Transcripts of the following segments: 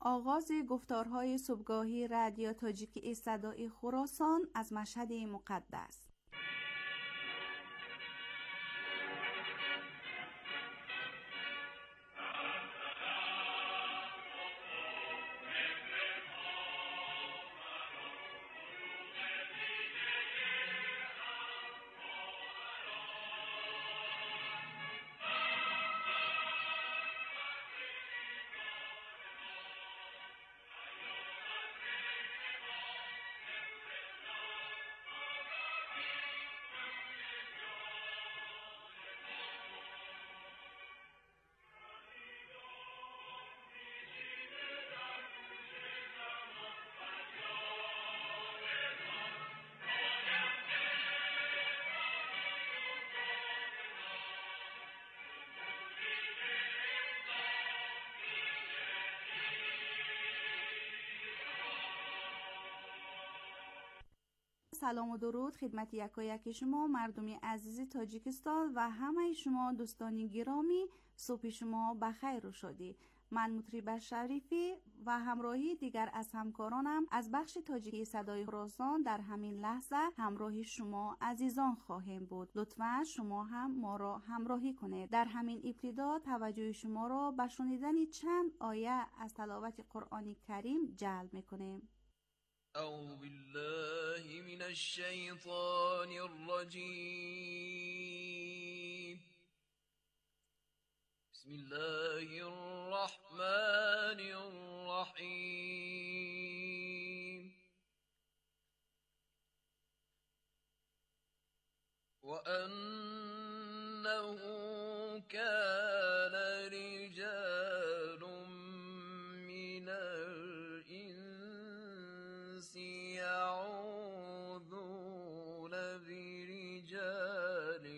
آغاز گفتارهای صبحگاهی رادیو تاجیکی صدای خراسان از مشهد مقدس. سلام و درود خدمت یکایک شما مردمی عزیز تاجیکستان و همه شما دوستان گرامی. صبح شما بخیر و شادی. من مطرب شریفی و همراهی دیگر از همکارانم از بخش تاجیکی صدای خراسان در همین لحظه همراه شما عزیزان خواهیم بود. لطفاً شما هم ما را همراهی کنید. در همین ابتدا توجه شما را به شنیدن چند آیه از تلاوت قرآن کریم جلب می‌کنیم. أعوذ بالله من الشيطان الرجيم. بسم الله الرحمن الرحيم. وأنه كان رجال من الإنس يعوذون برجال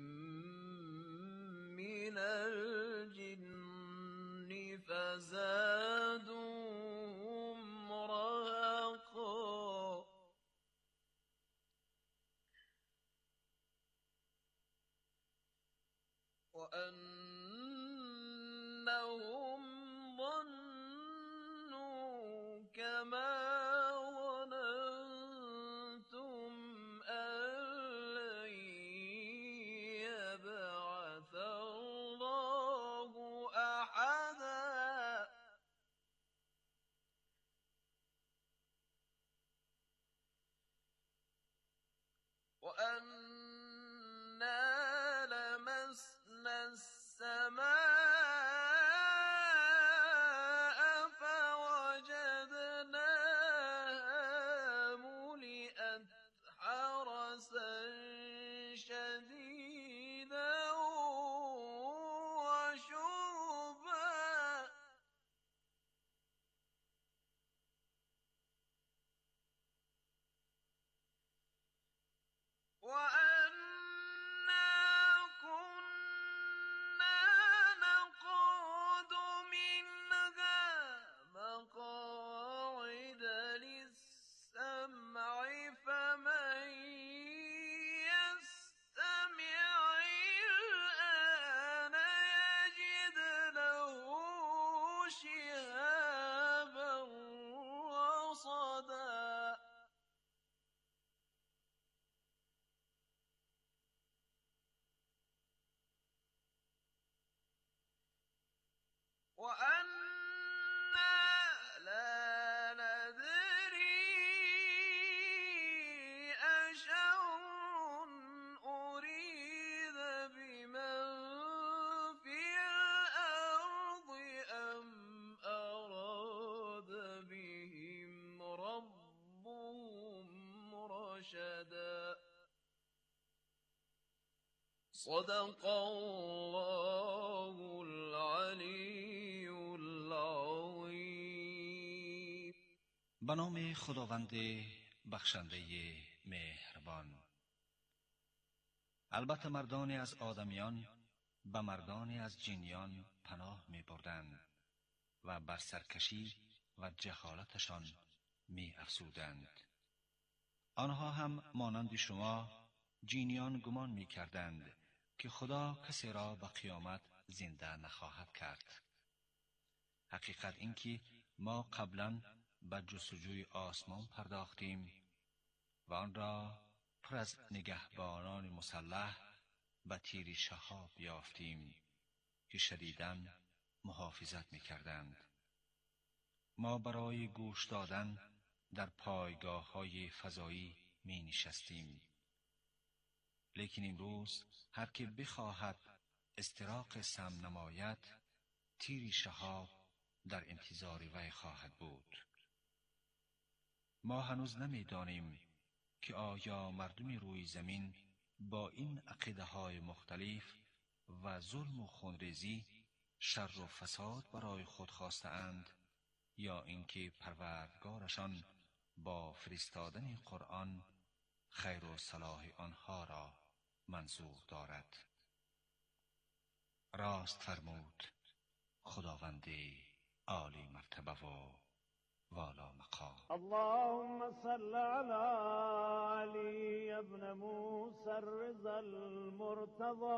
من الجن فزادوهم رهقا. وأنهم ظنوا كما ظننتم أن لن يبعث الله أحدا. وأنا لمسنا السماء فوجدناها ملئت حرسا شديدا وشربا. وأنا كنا نقعد منها مقاعد للسمع فمن يستمع الآن يجد له شهابا رصدا. وأنا لا ندري أشر أريد بمن في الأرض أم أراد بهم ربهم رشدا. صدق الله العلی العظیم. به نام خداوند بخشنده مهربان. البته مردانی از آدمیان به مردانی از جنیان پناه می بردند و بر سرکشی و جهالتشان می افزودند. آنها هم مانند شما جنیان گمان می کردند که خدا کسی را به قیامت زنده نخواهد کرد. حقیقت این که ما قبلا به جستجوی آسمان پرداختیم و آن را پر از نگهبانان مسلح به تیر شهاب یافتیم که شدیداً محافظت می‌کردند. ما برای گوش دادن در پایگاه‌های فضایی می‌نشستیم. لیکن امروز هر که بخواهد استراق سم نماید، تیر شهاب در انتظار وی خواهد بود. ما هنوز نمی‌دانیم که آیا مردم روی زمین با این عقیده‌های مختلف و ظلم و خونریزی شر و فساد برای خود خواسته‌اند یا اینکه پروردگارشان با فرستادن قرآن خیر و صلاح آنها را منظور دارد. راست فرمود خداوند عالی مرتبه و والا مقام. اللهم صل على علي ابن موسى الرضا المرتضى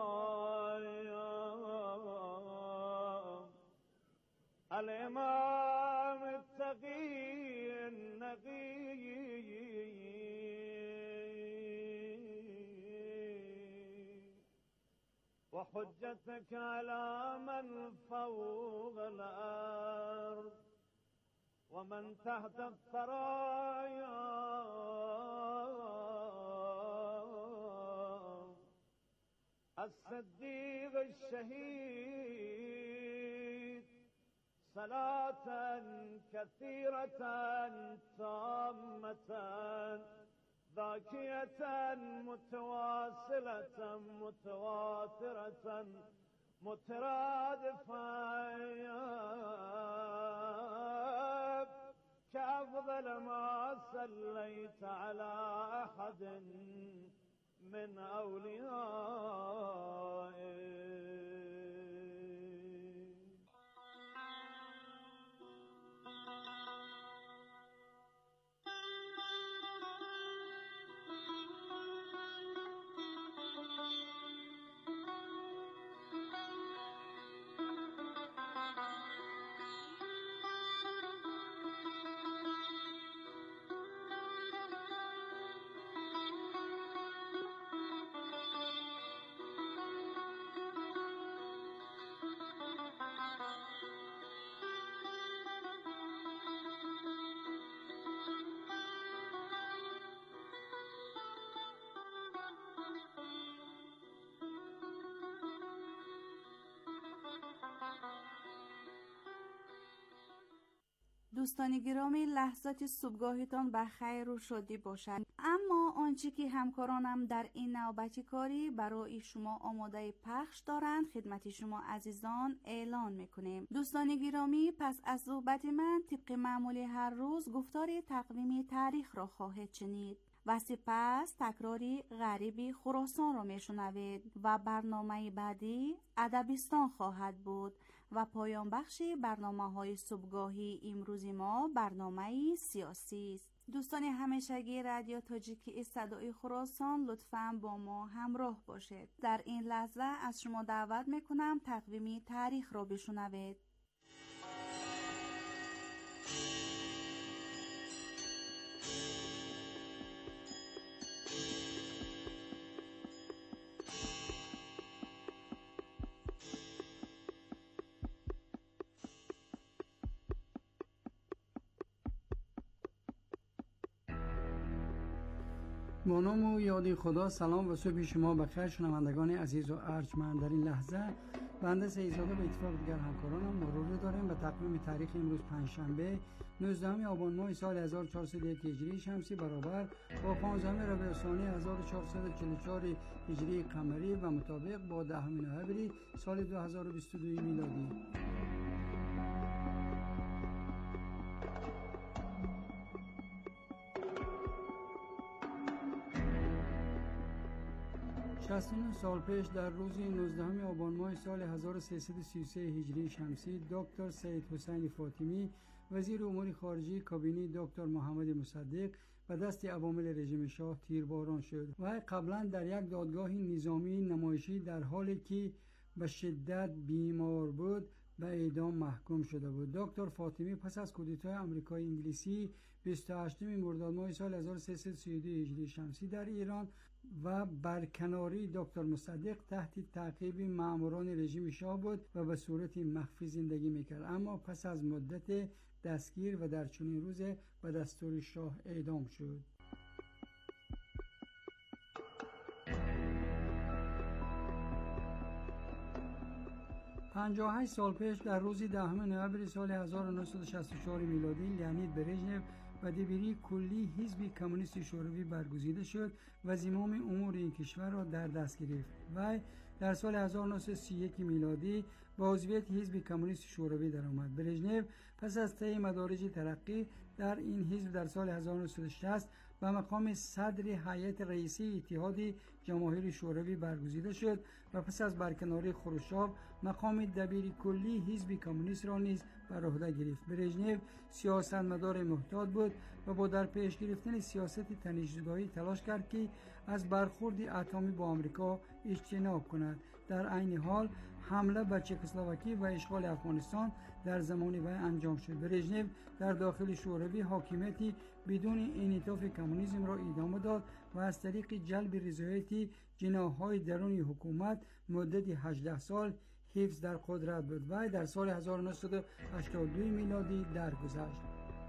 الإمام التقي النقي وحجتك على من فوق الأرض ومن تحت الثرايا الصديق الشهيد صلاة كثيرة تامة ذاكية متواصلة متواترة مترادفة كأفضل ما صليت على أحد من أوليائك. دوستان گرامی، لحظات صبحگاهتان به خیر و شادی باشد. اما آنچه که همکارانم در این نوبتی کاری برای شما آماده پخش دارند خدمت شما عزیزان اعلان میکنیم. دوستان گرامی، پس از صحبت من طبق معمول هر روز گفتار تقویم تاریخ را خواهید شنید و سپس تکراری غریبی خراسان را میشنوید و برنامه بعدی ادبستان خواهد بود و پایان بخش برنامه‌های صبحگاهی امروز ما برنامه سیاسی است. دوستان همیشگی رادیو تاجیکی صدای خراسان، لطفاً با ما همراه باشید. در این لحظه از شما دعوت میکنم تقویم تاریخ را بشنوید. با نام و یاد خدا، سلام و صبح شما بخیر شنوندگان عزیز و ارجمند. در این لحظه بنده سیدزاده به اتفاق دیگر همکارانم مرور داریم به تقویم تاریخ امروز پنجشنبه 19 آبان ماه سال 1401 هجری شمسی برابر با 15 ربیع الثانی 1444 هجری قمری و مطابق با 10 نوامبر سال 2022 میلادی. شصتین سال پیش در روز 19 آبان ماه سال 1333 هجری شمسی دکتر سید حسین فاطمی وزیر امور خارجه کابینه دکتر محمد مصدق به دست عوامل رژیم شاه تیرباران شد و قبلا در یک دادگاه نظامی نمایشی در حالی که به شدت بیمار بود به اعدام محکوم شده بود. دکتر فاطمی پس از کودتای آمریکای انگلیسی 28 مرداد ماه سال 1332 هجری شمسی در ایران و برکناری دکتر مصدق تحت تعقیب ماموران رژیم شاه بود و به صورت مخفی زندگی میکرد، اما پس از مدت دستگیر و در چنین روز به دستور شاه اعدام شد. 58 سال پیش در روز 10 نوامبر سال 1964 میلادی لئونید برژنف و دبیری کلی حزب کمونیست شوروی برگزیده شد و زمام امور این کشور را در دست گرفت. وی در سال 1931 میلادی به عضویت حزب کمونیست شوروی درآمد. برژنف پس از طی مدارج ترقی در این حزب در سال 1960 به مقام صدر هیئت رئیسی اتحاد جماهیر شوروی برگزیده شد و پس از برکناری خروشچف مقام دبیر کلی حزب کمونیست را نیز بر عهده گرفت. برژنف سیاستمدار محتاط بود و با در پیش گرفتن سیاست تنش‌زدایی تلاش کرد که از برخورد اتمی با آمریکا اجتناب کند. در عین حال حمله به چکسلواکی و اشغال افغانستان در زمان وی انجام شد. برژنف در داخل شوروی حاکمیتی بدون انعطاف کمونیسم را ادامه داد و از طریق جلب رضایت جناح‌های درون حکومت مدت 18 سال حفظ در قدرت بود. وی در سال 1982 میلادی درگذشت.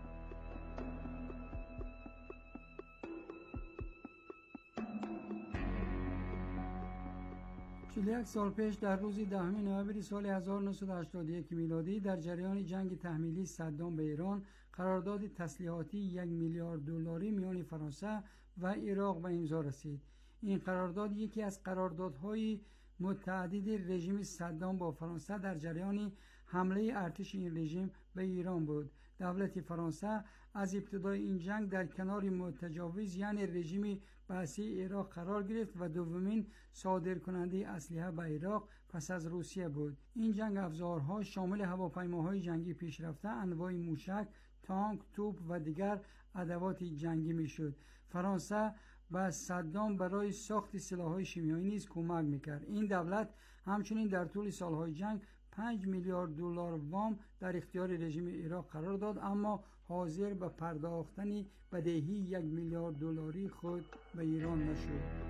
یک سال پیش در روز 10 نوامبر سال 1981 میلادی در جریان جنگ تحمیلی صدام به ایران قرارداد تسلیحاتی 1 میلیارد دلاری میان فرانسه و عراق به امضا رسید. این قرارداد یکی از قراردادهای متعدد رژیم صدام با فرانسه در جریان حمله ارتش این رژیم به ایران بود. دولت فرانسه از ابتدای این جنگ در کنار متجاوز یعنی رژیم بعثی عراق قرار گرفت و دومین صادرکننده اسلحه به عراق پس از روسیه بود. این جنگ افزارها شامل هواپیماهای جنگی پیشرفته، انواع موشک، تانک، توپ و دیگر ادوات جنگی میشد. فرانسه به صدام برای ساخت سلاح‌های شیمیایی نیز کمک میکرد. این دولت همچنین در طول سالهای جنگ 5 میلیارد دلار وام در اختیار رژیم عراق قرار داد، اما حاضر به پرداختن بدهی 1 میلیارد دلاری خود به ایران نشد.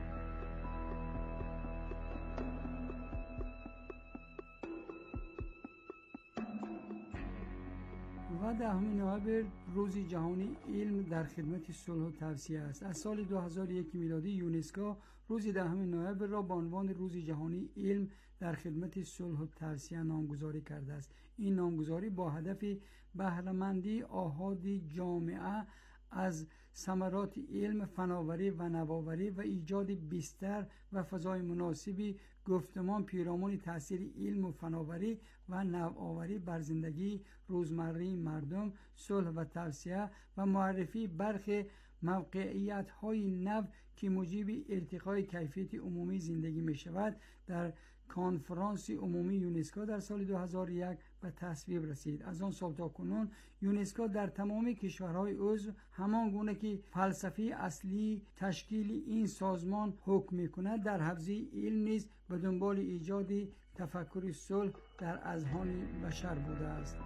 و 10 نوامبر روز جهانی علم در خدمت صلح و توسعه است. از سال 2001 میلادی یونسکو روز 10 نوامبر را به عنوان روز جهانی علم در خدمت صلح و توسعه نامگذاری کرده است. این نامگذاری با هدف بهره‌مندی آحاد جامعه از ثمرات علم، فناوری و نوآوری و ایجاد بستر و فضای مناسبی گفتمان پیرامون تاثیر علم و فناوری و نوآوری بر زندگی روزمره مردم، صلح و توسعه و معرفی برخی موقعیت‌های نو که موجب ارتقای کیفیت عمومی زندگی می شود در کنفرانس عمومی یونسکو در سال 2001 به تصویب رسید. از آن سال تا کنون یونسکو در تمام کشورهای عضو همان گونه که فلسفه اصلی تشکیل این سازمان حکم می‌کند در حوزه علم نیز به دنبال ایجاد تفکر صلح در اذهان بشر بوده است.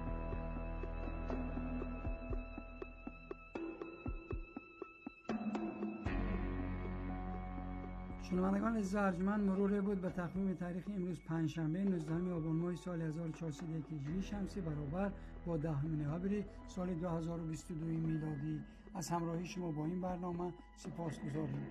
شنوندگان عزیز ارجمند، مرور بود به تقویم تاریخ امروز پنجشنبه 19 آبان ماه سال 1401 هجری شمسی برابر با 10 نوامبر سال 2022 میلادی. از همراهی شما با این برنامه سپاسگزاریم.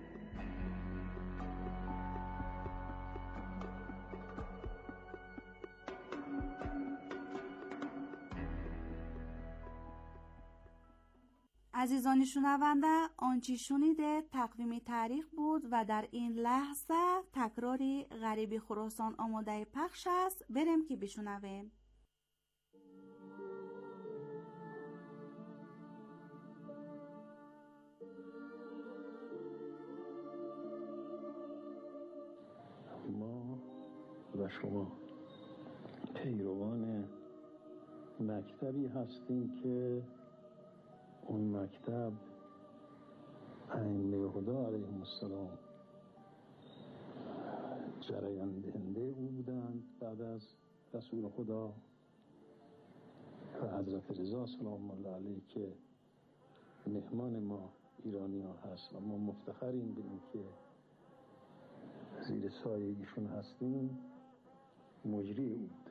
عزیزان شنونده، آنچه شنیده تقویم تاریخ بود و در این لحظه تکراری غریب خراسان آماده پخش است. بریم که بشنویم. ما و شما پیروان مکتبی هستیم که اون مکتب ائمه خدا علیهم السلام جریان دهنده او بودند بعد از رسول خدا و حضرت رضا سلام الله علیه که مهمان ما ایرانی ها هست و ما مفتخریم به این که زیر سایه ایشون هستیم، مجری او بود.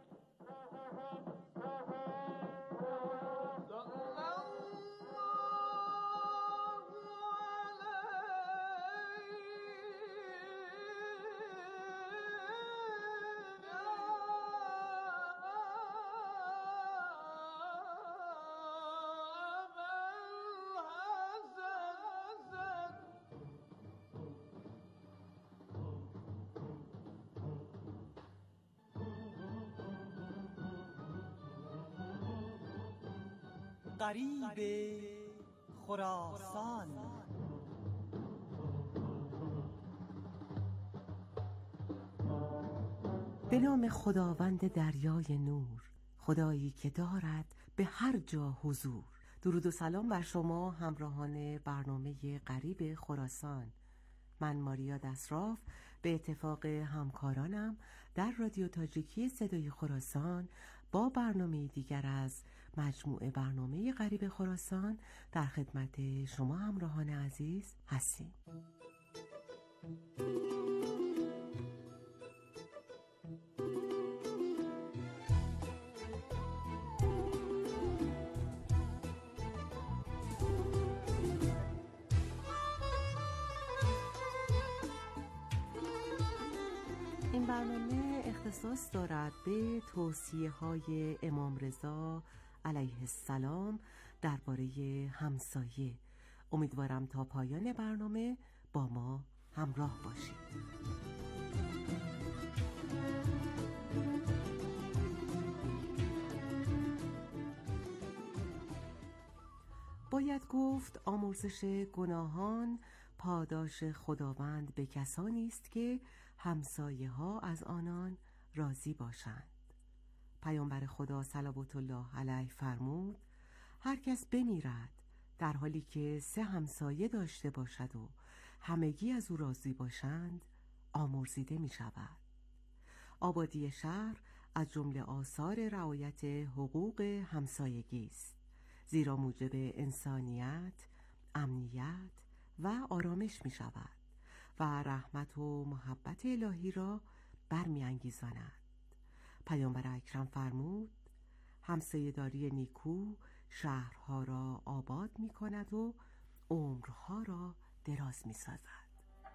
غریب خراسان. به نام خداوند دریای نور، خدایی که دارد به هر جا حضور. درود و سلام بر شما همراهان برنامه غریب خراسان. من ماریا دسراف به اتفاق همکارانم در رادیو تاجیکی صدای خراسان با برنامه دیگر از مجموعه برنامه غریب خراسان در خدمت شما همراهان عزیز هستیم. این برنامه اختصاص دارد به توصیه‌های امام رضا علیه السلام درباره همسایه. امیدوارم تا پایان برنامه با ما همراه باشید. باید گفت آمرزش گناهان پاداش خداوند به کسانی است که همسایه ها از آنان راضی باشند. پیامبر خدا صلوات الله علیه فرمود هر کس بمیرد در حالی که 3 همسایه داشته باشد و همگی از او راضی باشند آمرزیده می شود. آبادی شهر از جمله آثار رعایت حقوق همسایگی است، زیرا موجب انسانیت، امنیت و آرامش می شود و رحمت و محبت الهی را برمی انگیزاند. پیامبر اکرم فرمود همسایه‌داری نیکو شهرها را آباد می کند و عمرها را دراز می سازد.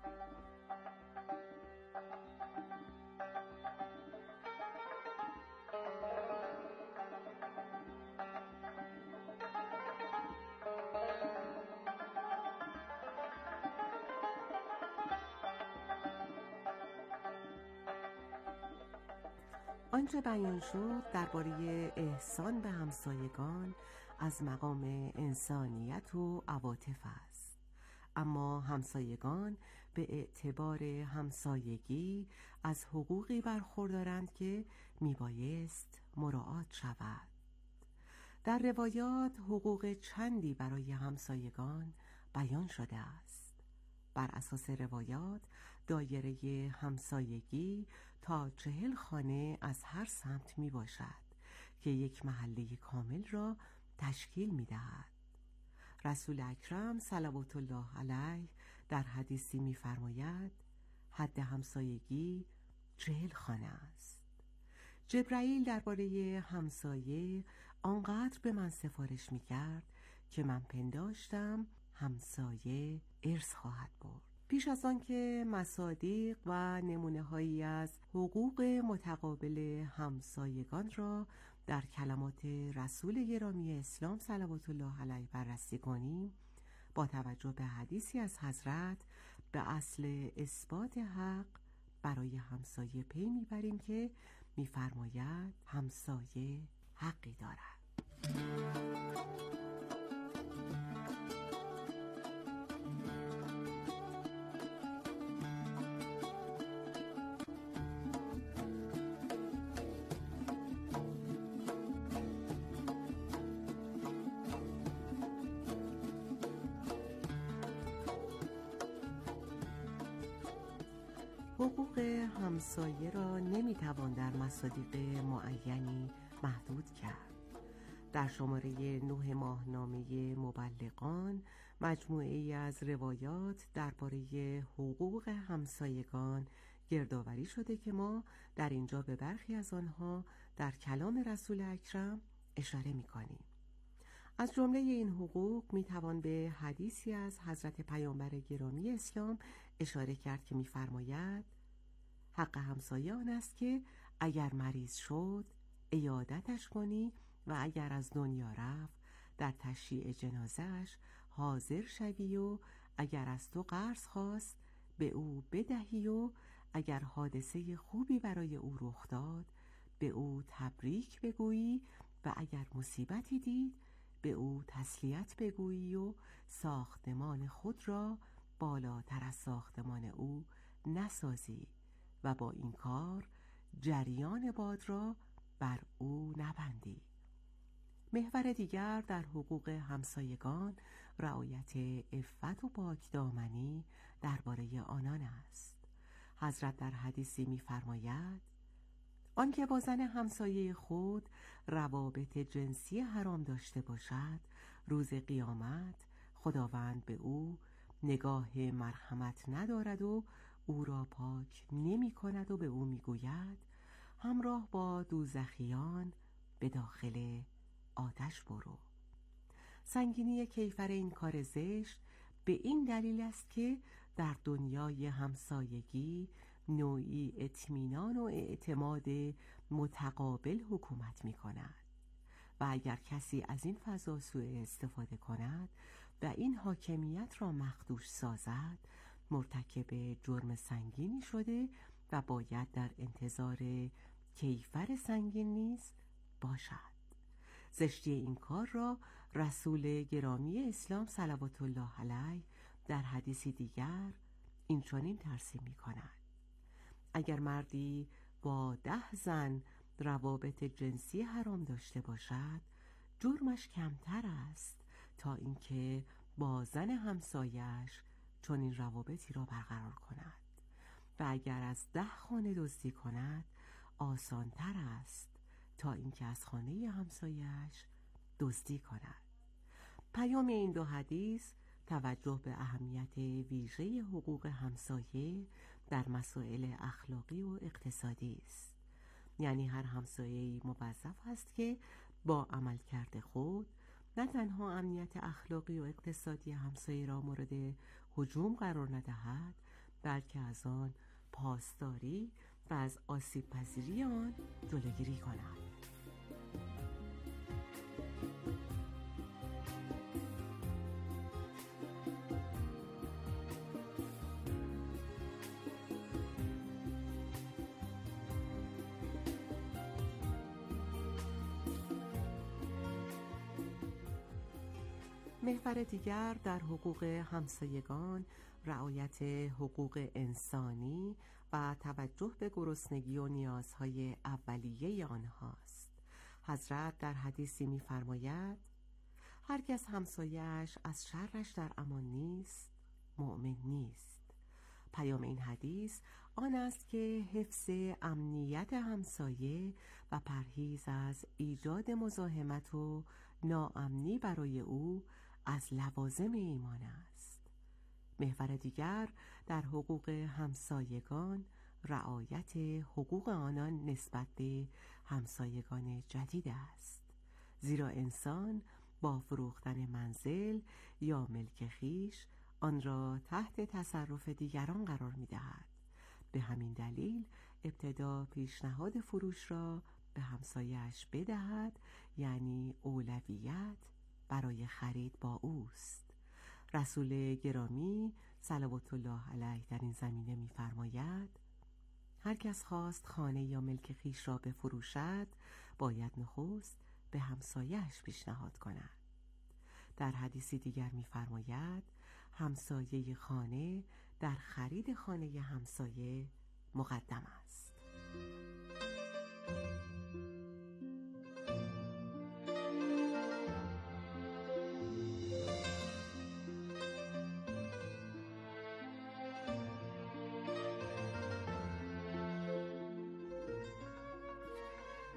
آنچه بیان شد درباره احسان به همسایگان از مقام انسانیت و عواطف است، اما همسایگان به اعتبار همسایگی از حقوقی برخوردارند که میبایست مراعات شود. در روایات حقوق چندی برای همسایگان بیان شده است. بر اساس روایات دایره همسایگی تا 40 خانه از هر سمت می باشد که یک محله کامل را تشکیل می دهد. رسول اکرم صلوات الله علیه در حدیثی می فرماید حد همسایگی 40 خانه است. جبرائیل درباره همسایه آنقدر به من سفارش می کرد که من پنداشتم همسایه ارث خواهد برد. پیش از آن که مصادیق و نمونه‌هایی از حقوق متقابل همسایگان را در کلمات رسول گرامی اسلام صلوات الله علیه بررسی کنیم، با توجه به حدیثی از حضرت به اصل اثبات حق برای همسایه پی میبریم که میفرماید همسایه حقی دارد. حقوق همسایه را نمیتوان در مصادیق معینی محدود کرد. در شماره 9 ماهنامه مبلغان مجموعه ای از روایات درباره حقوق همسایگان گردآوری شده که ما در اینجا به برخی از آنها در کلام رسول اکرم اشاره می‌کنیم. از جمله این حقوق میتوان به حدیثی از حضرت پیامبر گرامی اسلام اشاره کرد که می‌فرماید حق همسایه آن است که اگر مریض شد عیادتش کنی و اگر از دنیا رفت در تشییع جنازه‌اش حاضر شوی و اگر از تو قرض خواست به او بدهی و اگر حادثه خوبی برای او رخ داد به او تبریک بگویی و اگر مصیبتی دید به او تسلیت بگویی و ساختمان خود را بالاتر از ساختمان او نسازی و با این کار جریان باد را بر او نبندی. محور دیگر در حقوق همسایگان رعایت عفت و پاکدامنی درباره آنان است. حضرت در حدیثی می‌فرماید آنکه با زن همسایه خود روابط جنسی حرام داشته باشد روز قیامت خداوند به او نگاه مرحمت ندارد و او را پاک نمی کند و به او می گوید همراه با دوزخیان به داخل آتش برو. سنگینی کیفر این کار زشت به این دلیل است که در دنیای همسایگی نوعی اطمینان و اعتماد متقابل حکومت می کند و اگر کسی از این فضا سوء استفاده کند و این حاکمیت را مخدوش سازد مرتکب جرم سنگینی شده و باید در انتظار کیفر سنگین نیز باشد. زشتی این کار را رسول گرامی اسلام صلوات الله علیه در حدیثی دیگر این چنین ترسیم می کند اگر مردی با 10 زن روابط جنسی حرام داشته باشد جرمش کمتر است تا اینکه با زن همسایش چنین روابطی را برقرار کند و اگر از 10 خانه دزدی کند آسانتر است تا اینکه از خانه همسایش دزدی کند. پیام این دو حدیث توجه به اهمیت ویژه حقوق همسایه در مسائل اخلاقی و اقتصادی است. یعنی هر همسایه‌ای موظف است که با عملکرد خود نه تنها امنیت اخلاقی و اقتصادی همسایه را مورد هجوم قرار ندهد بلکه از آن پاسداری و از آسیب پذیری آن جلوگیری کند. محور دیگر در حقوق همسایگان رعایت حقوق انسانی و توجه به گرسنگی و نیازهای اولیه آنهاست. حضرت در حدیثی می‌فرماید هر کس همسایه‌اش از شرش در امان نیست مؤمن نیست. پیام این حدیث آن است که حفظ امنیت همسایه و پرهیز از ایجاد مزاحمت و ناامنی برای او از لوازم ایمان است. محور دیگر در حقوق همسایگان رعایت حقوق آنان نسبت به همسایگان جدید است، زیرا انسان با فروختن منزل یا ملک خویش آن را تحت تصرف دیگران قرار می‌دهد. به همین دلیل ابتدا پیشنهاد فروش را به همسایه‌اش بدهد، یعنی اولویت برای خرید با اوست. رسول گرامی صلوات الله علیه در این زمینه می‌فرماید هر کس خواست خانه یا ملک خویش را بفروشد باید نخست به همسایه‌اش پیشنهاد کند. در حدیثی دیگر می‌فرماید همسایه خانه در خرید خانه همسایه مقدم است.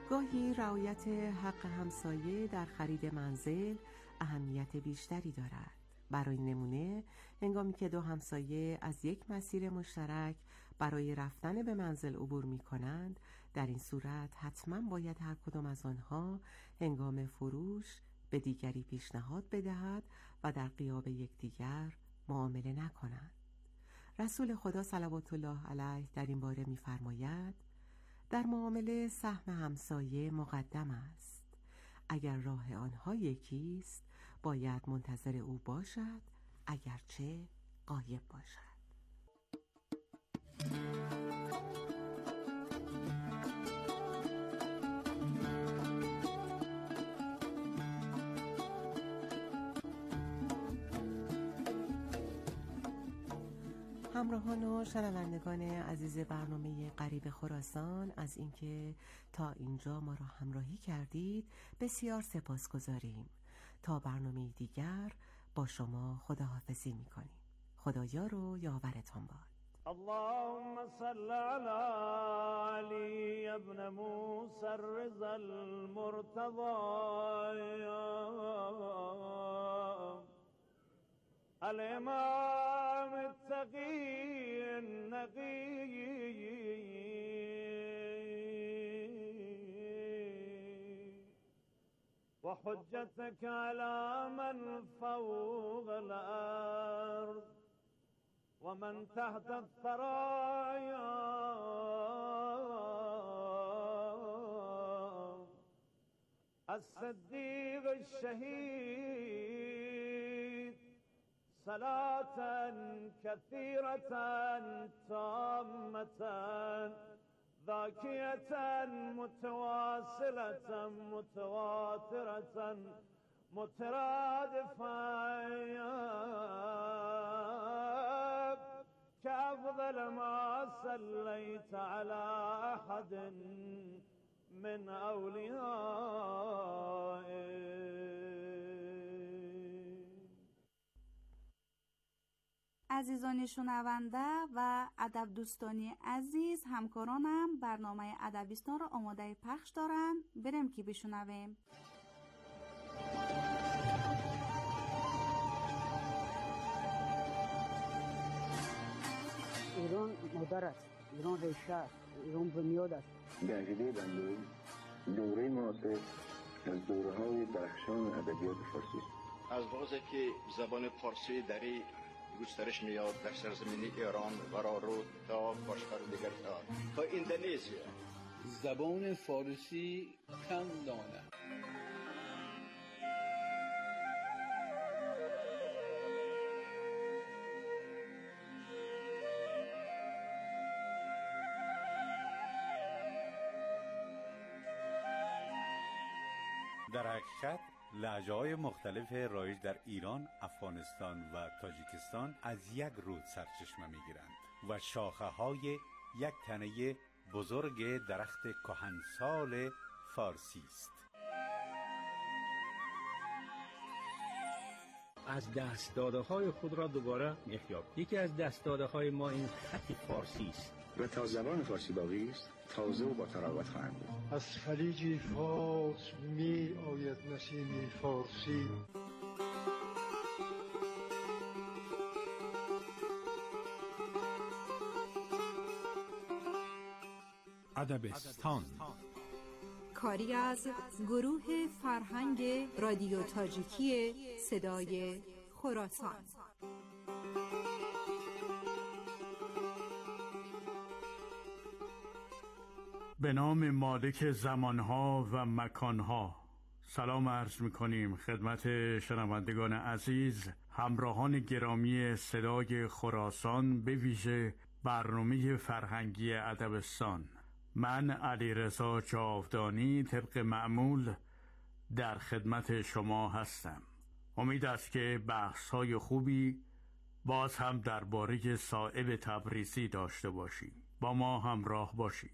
گاهی رعایت حق همسایه در خرید منزل اهمیت بیشتری دارد. برای نمونه، هنگامی که دو همسایه از یک مسیر مشترک برای رفتن به منزل عبور می کنند، در این صورت حتما باید هر کدام از آنها هنگام فروش به دیگری پیشنهاد بدهد و در غیاب یکدیگر معامله نکنند. رسول خدا صلوات الله علیه در این باره می‌فرماید: در معامله سهم همسایه مقدم است. اگر راه آنها یکی است، باید منتظر او باشد، اگرچه غایب باشد. همراهان و شنوندگان عزیز برنامه غریب خراسان، از اینکه تا اینجا ما را همراهی کردید بسیار سپاسگزاریم. تا برنامه دیگر با شما خداحافظی می‌کنیم. خدایار و یاورتان باد. اللهم صل على علي ابن موسى الرضا المرتضى الإمام التقي النقي وحجتك على من فوق الأرض ومن تحت الثرايا الصديق الشهيد صلاة كثيرة تامة ذاكية متواصلة متواترة مترادفة كأفضل ما صليت على أحد من أوليائك. عزیزان شنونده و ادب دوستانی عزیز، همکارانم برنامه ادبیستان رو آماده پخش دارن. بریم که بشنویم. ایران مادر است، ایران ریشه است، ایران بنیاد است. به عقیده بنده دوره معاصر از دوره‌های درخشان ادبیات فارسی است. از لحاظی که زبان فارسی در گسترش میاد در سرزمین ایران و رو تا کشور دیگر تا اندونزیا. زبان فارسی کم دانه. در حقیقت لهجه‌های مختلف رایج در ایران، افغانستان و تاجیکستان از یک رود سرچشمه می‌گیرند و شاخه‌های یک تنه بزرگ درخت کهنسال فارسی است. از دست‌داده‌های خود را دوباره می‌یابیم. یکی از دست‌داده‌های ما این خط فارسی است و تا زبان فارسی باقی است تازه و با تراوت خواهند بود. از خلیج فارس می آید نسیم فارسی. ادبستان کاری از گروه فرهنگ رادیو تاجیکی صدای خراسان. به نام مالک زمانها و مکانها سلام عرض می‌کنیم خدمت شنوندگان عزیز، همراهان گرامی صدای خراسان، به ویژه برنامه فرهنگی ادبستان. من علیرضا جاودانی طبق معمول در خدمت شما هستم. امید است که بحث‌های خوبی باز هم درباره صائب تبریزی داشته باشیم. با ما همراه باشید.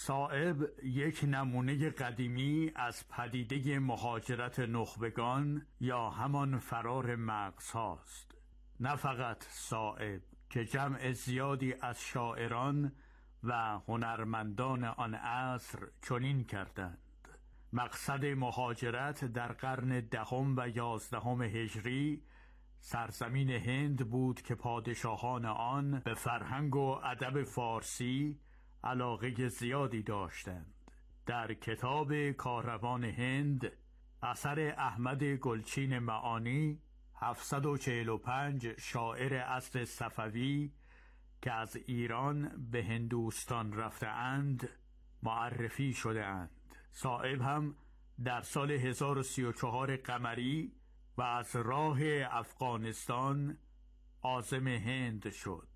صائب یک نمونه قدیمی از پدیده مهاجرت نخبگان یا همان فرار مغز هاست. نه فقط صائب که جمع زیادی از شاعران و هنرمندان آن عصر چنین کردند. مقصد مهاجرت در قرن 10 و 11 هجری سرزمین هند بود که پادشاهان آن به فرهنگ و ادب فارسی علاقه زیادی داشتند. در کتاب کاروان هند اثر احمد گلچین معانی 745 شاعر عصر صفوی که از ایران به هندوستان رفته اند معرفی شده اند. صائب هم در سال 1034 قمری و از راه افغانستان عازم هند شد.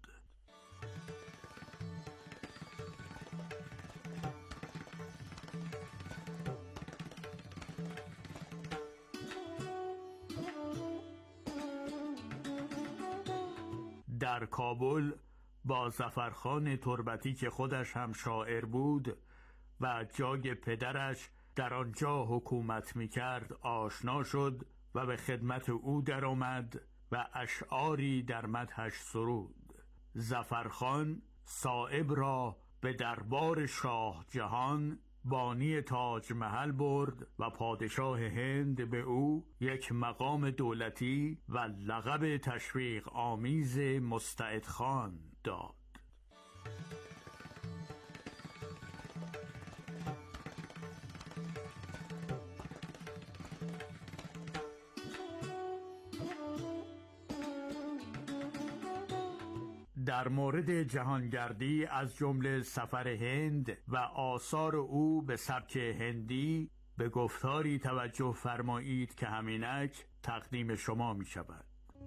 در کابل با ظفرخان تربتی که خودش هم شاعر بود و جای پدرش در آنجا حکومت می‌کرد آشنا شد و به خدمت او درآمد و اشعاری در مدحش سرود. ظفرخان صائب را به دربار شاه جهان بانی تاج محل برد و پادشاه هند به او یک مقام دولتی و لقب تشویق آمیز مستعد خان داد. در مورد جهانگردی از جمله سفر هند و آثار او به سبک هندی به گفتاری توجه فرمایید که همینک تقدیم شما می شود.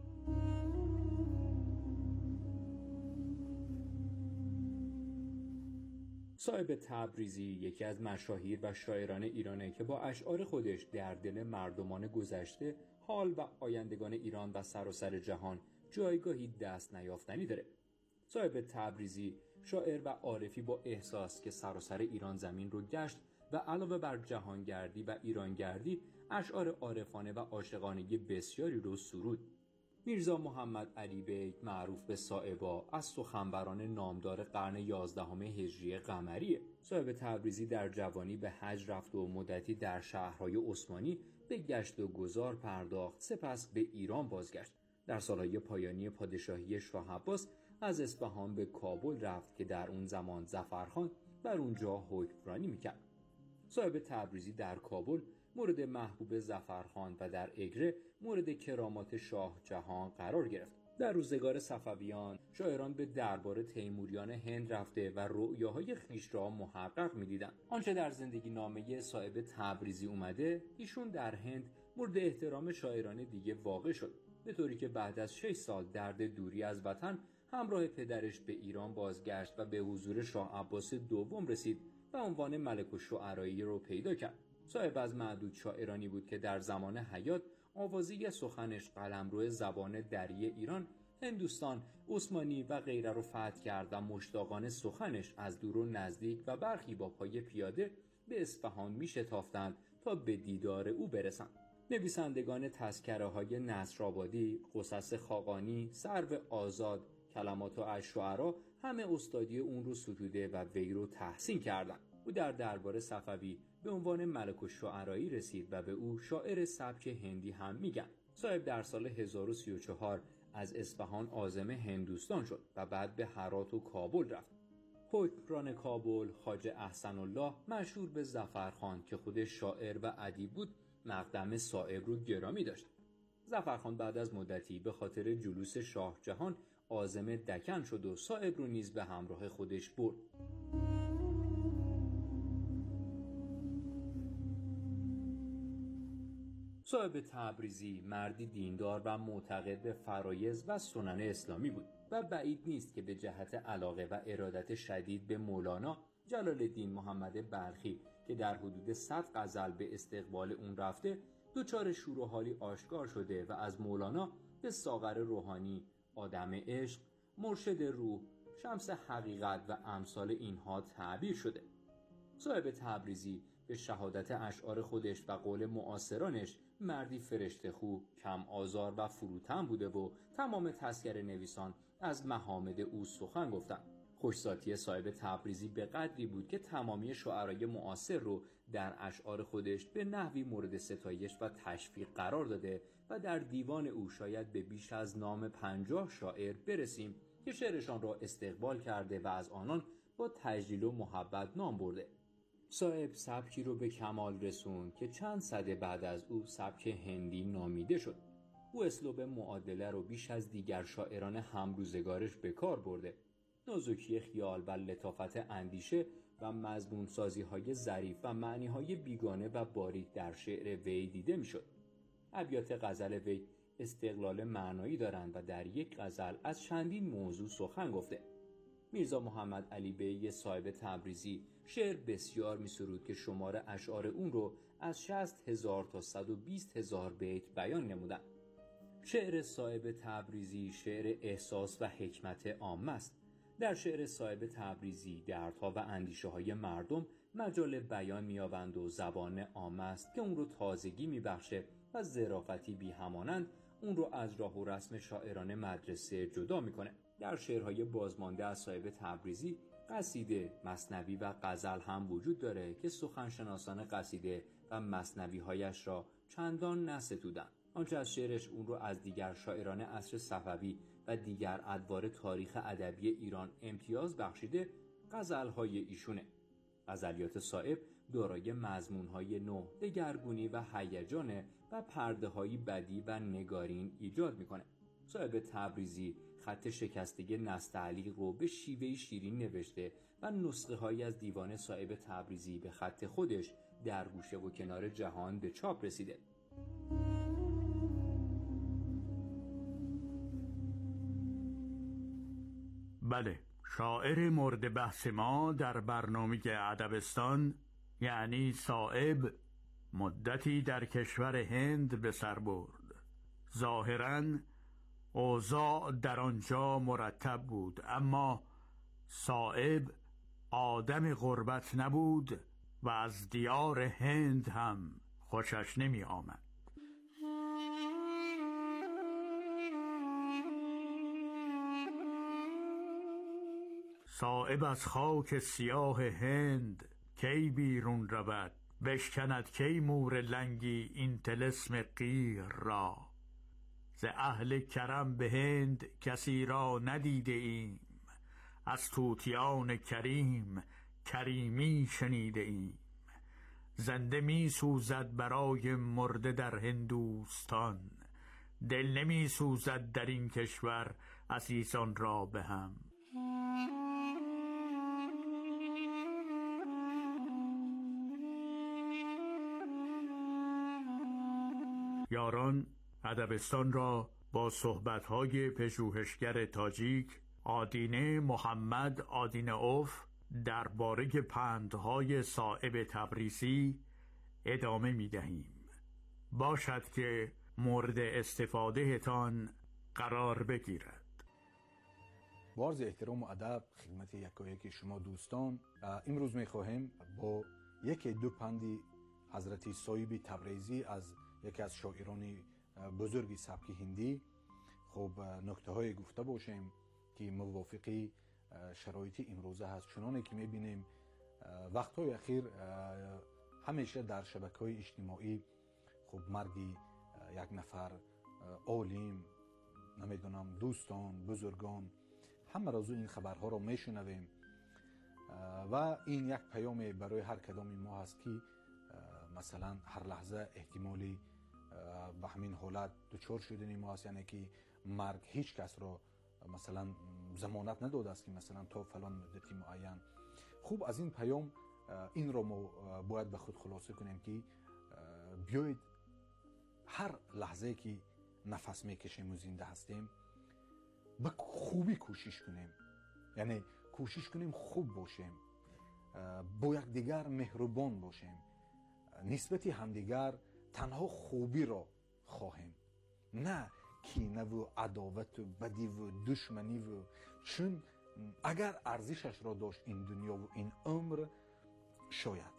صائب تبریزی یکی از مشاهیر و شاعران ایرانه که با اشعار خودش در دل مردمان گذشته، حال و آیندگان ایران و سراسر جهان جایگاهی دست نیافتنی داره. صائب تبریزی شاعر و عارفی با احساس که سراسر ایران زمین رو گشت و علاوه بر جهانگردی و ایرانگردی اشعار عارفانه و عاشقانه بسیاری رو سرود. میرزا محمد علی بیگ معروف به صائبا از سخنوران نامدار قرن 11 هجری قمریه. صائب تبریزی در جوانی به حج رفت و مدتی در شهرهای عثمانی به گشت و گذار پرداخت، سپس به ایران بازگشت. در سالهای پایانی پادشاهی شاه عباس از اصفهان به کابل رفت که در اون زمان ظفرخان بر اونجا حکمرانی میکرد. صائب تبریزی در کابل مورد محبوب ظفرخان و در اگره مورد کرامات شاه جهان قرار گرفت. در روزگار صفویان شاعران به دربار تیموریان هند رفته و رؤیاهای خویش را محقق می‌دیدند. آنچه در زندگی نامه صائب تبریزی اومده، ایشون در هند مورد احترام شاعران دیگه واقع شد، به طوری که بعد از 6 سال درد دوری از وطن همراه پدرش به ایران بازگشت و به حضور شاه عباس دوم رسید و عنوان ملک الشعرایی رو پیدا کرد. صائب از معدود شاعرانی بود که در زمان حیات آوازی سخنش قلمرو زبان دری ایران، هندوستان، عثمانی و غیره رو فتح کرد و مشتاقان سخنش از دور و نزدیک و برخی با پای پیاده به اصفهان می شتافتند تا به دیدار او برسند. نویسندگان تذکره‌های نصرآبادی، قصص خاقانی، سرو آزاد، کلمات و الشعرا همه استادی اون رو ستوده و وی رو تحسین کردند. او در دربار صفوی به عنوان ملک الشعرایی رسید و به او شاعر سبک هندی هم میگن. صائب در سال 1034 از اصفهان عازم هندوستان شد و بعد به هرات و کابل رفت. حکمران کابل خواجه احسن الله مشهور به ظفرخان که خودش شاعر و ادیب بود، مقدم صائب رو گرامی داشت. ظفرخان بعد از مدتی به خاطر جلوس شاه جهان عازم دکن شد و صائب رو نیز به همراه خودش برد. صائب تبریزی مردی دیندار و معتقد به فرایض و سنن اسلامی بود و بعید نیست که به جهت علاقه و ارادت شدید به مولانا جلال الدین محمد بلخی که در حدود 100 غزل به استقبال اون رفته، دچار شور و حالی آشکار شده و از مولانا به ساغر روحانی، آدم عشق، مرشد روح، شمس حقیقت و امثال اینها تعبیر شده. صاحب تبریزی به شهادت اشعار خودش و قول معاصرانش مردی فرشته خو، کم آزار و فروتن بوده و تمام تذکره نویسان از محامد او سخن گفتند. خوش‌ذاتی صاحب تبریزی به قدری بود که تمامی شاعرای معاصر رو در اشعار خودش به نحوی مورد ستایش و تشویق قرار داده و در دیوان او شاید به بیش از نام 50 شاعر برسیم که شعرشان را استقبال کرده و از آنان با تجلیل و محبت نام برده. صاحب سبکی رو به کمال رسوند که چند سده بعد از او سبک هندی نامیده شد. او اسلوب معادله رو بیش از دیگر شاعران همروزگارش به کار برده. نازکی خیال و لطافت اندیشه و مضمونسازی‌های ظریف و معنی‌های بیگانه و باریک در شعر وی دیده می‌شد. ابیات غزل وی استقلال معنایی دارند و در یک غزل از چندین موضوع سخن گفته. میرزا محمد علی بیگ صاحب تبریزی شعر بسیار می‌سرود که شمار اشعار اون رو از 60,000 تا 120,000 بیت بیان نمودند. شعر صاحب تبریزی شعر احساس و حکمت عامه است. در شعر صاحب تبریزی دردها و اندیشه‌های مردم مجال بیان می‌یابند و زبان عامه است که اون رو تازگی می‌بخشه و ظرافتی بی همانند اون رو از راه و رسم شاعران مدرسه جدا می‌کنه. در شعرهای بازمانده از صاحب تبریزی قصیده، مثنوی و غزل هم وجود داره که سخنشناسان قصیده و مثنوی‌هایش را چندان نستودند. آنچه از شعرش اون رو از دیگر شاعران عصر صفوی و دیگر ادوار تاریخ ادبی ایران امتیاز بخشیده غزل‌های ایشونه. غزلیات صاحب دارای مضمون‌های نو، دگرگونی و هیجان و پرده‌های بدیع و نگارین ایجاد می‌کنه. صاحب تبریزی خط شکسته نستعلیق رو به شیوهی شیرین نوشته و نسخه‌هایی از دیوان صاحب تبریزی به خط خودش در گوشه و کنار جهان به چاپ رسیده. بله، شاعر مورد بحث ما در برنامه ادبستان یعنی صائب مدتی در کشور هند به سر برد. ظاهراً اوضاع در آنجا مرتب بود، اما صائب آدم غربت نبود و از دیار هند هم خوشش نمی آمد. صائب از خاک سیاه هند کی بیرون رود، بشکند کی مور لنگی این طلسم قیر را. ز اهل کرم به هند کسی را ندیده ایم، از طوطیان کریم کریمی شنیده ایم. زنده می سوزد برای مرده در هندوستان، دل نمی سوزد در این کشور عزیزان را به هم. یاران ادبستان را با صحبت‌های پژوهشگر تاجیک آدینه محمد آدینه اوف درباره پندهای صائب تبریزی ادامه می‌دهیم. باشد که مورد استفاده تان قرار بگیرد. با عرض احترام و ادب خدمت یکایک شما دوستان، امروز می‌خواهیم با یکی دو پندی حضرت صاحب تبریزی از یکی از شاعران بزرگ سبک هندی خب نکته های گفته باشیم که موافقی شرایط امروزه هست. چنانه که میبینیم وقتهای اخیر همیشه در شبکه‌های اجتماعی خب مرگ یک نفر عالم، نمیدونم دوستان، بزرگان، همه روز این خبرها رو میشنویم و این یک پیام برای هر کدام ما هست که مثلا هر لحظه احتمالی به همین حالت دچار شدن ما هست، یعنی که مرگ هیچ کس را مثلا ضمانت نداده است که مثلا تا فلان مدتی معین. خوب از این پیام این را ما باید به خود خلاصه کنیم که بیایید هر لحظه که نفس میکشیم و زنده هستیم به خوبی کوشش کنیم، یعنی کوشش کنیم خوب باشیم، با یک دیگر مهربان باشیم، نسبت همدیگر تنها خوبی را خواهیم، نه کینه و عداوت و بدی و دشمنی و چون اگر ارزشش را داشت این دنیا و این عمر شاید.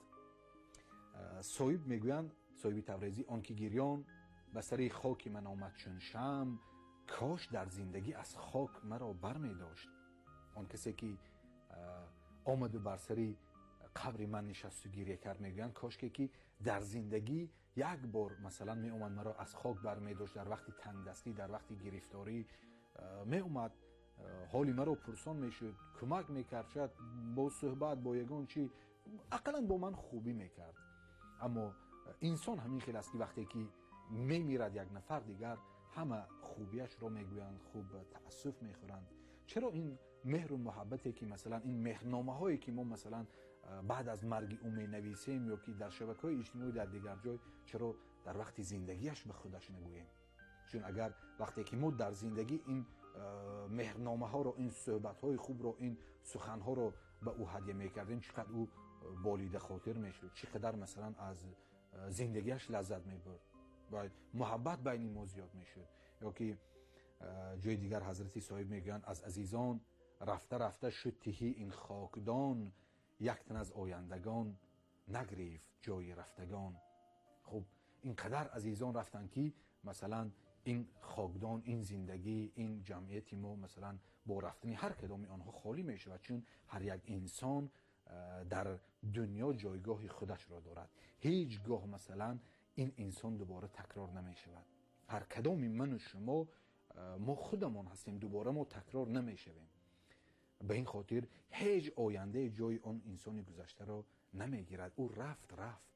صاحب میگویند، صاحب تبریزی، آن که گریان بسری خاک من آمد چون شمع، کاش در زندگی از خاک مرا بر می داشت. آن کسی که آمد و بر سری قبر من نشست و گریه کرد میگویند کاش که در زندگی یک بار مثلا می اومد مرا از خاک بر می داشت، در وقت تنگ دستی، در وقت گرفتاری می اومد حالی مرا پرسان میشد، کمک میکرد، شاید با صحبت با یگان چی اقلا با من خوبی میکرد. اما انسان همین خیلی است که وقتی که میمیرد یک نفر دیگر همه خوبیش را میگویند، خوب تأسف میخورند. چرا این مهر و محبتی که مثلا این مهرنامه هایی که ما مثلا بعد از مرگ او می نویسیم یا که در شبکه‌های اجتماعی در دیگر جای، چرا در وقت زندگیش به خودش نگوییم؟ چون اگر وقتی که ما در زندگی این مهرنامه ها رو، این صحبت های خوب رو، این سخن ها رو به او هدیه میکردیم، چقدر او بالیده خاطر میشد، چقدر مثلا از زندگیش لذت میبرد و محبت بین ما زیاد میشد. یا که جای دیگر حضرت صاحب میگن از عزیزان رفته رفته شد تهی این خاکدان، یک تن از آیندگان نگرفت جای رفتگان. خب اینقدر عزیزان رفتن که مثلا این خاکدان، این زندگی، این جمعیت ما مثلا با رفتن هر کدام آنها خالی می شود، چون هر یک انسان در دنیا جایگاه خودش را دارد. هیچگاه مثلا این انسان دوباره تکرار نمی شود. هر کدام من و شما ما خودمان هستیم، دوباره ما تکرار نمی شویم. به این خاطر هیچ آینده جای آن انسان گذشته را نمی گیرد. او رفت.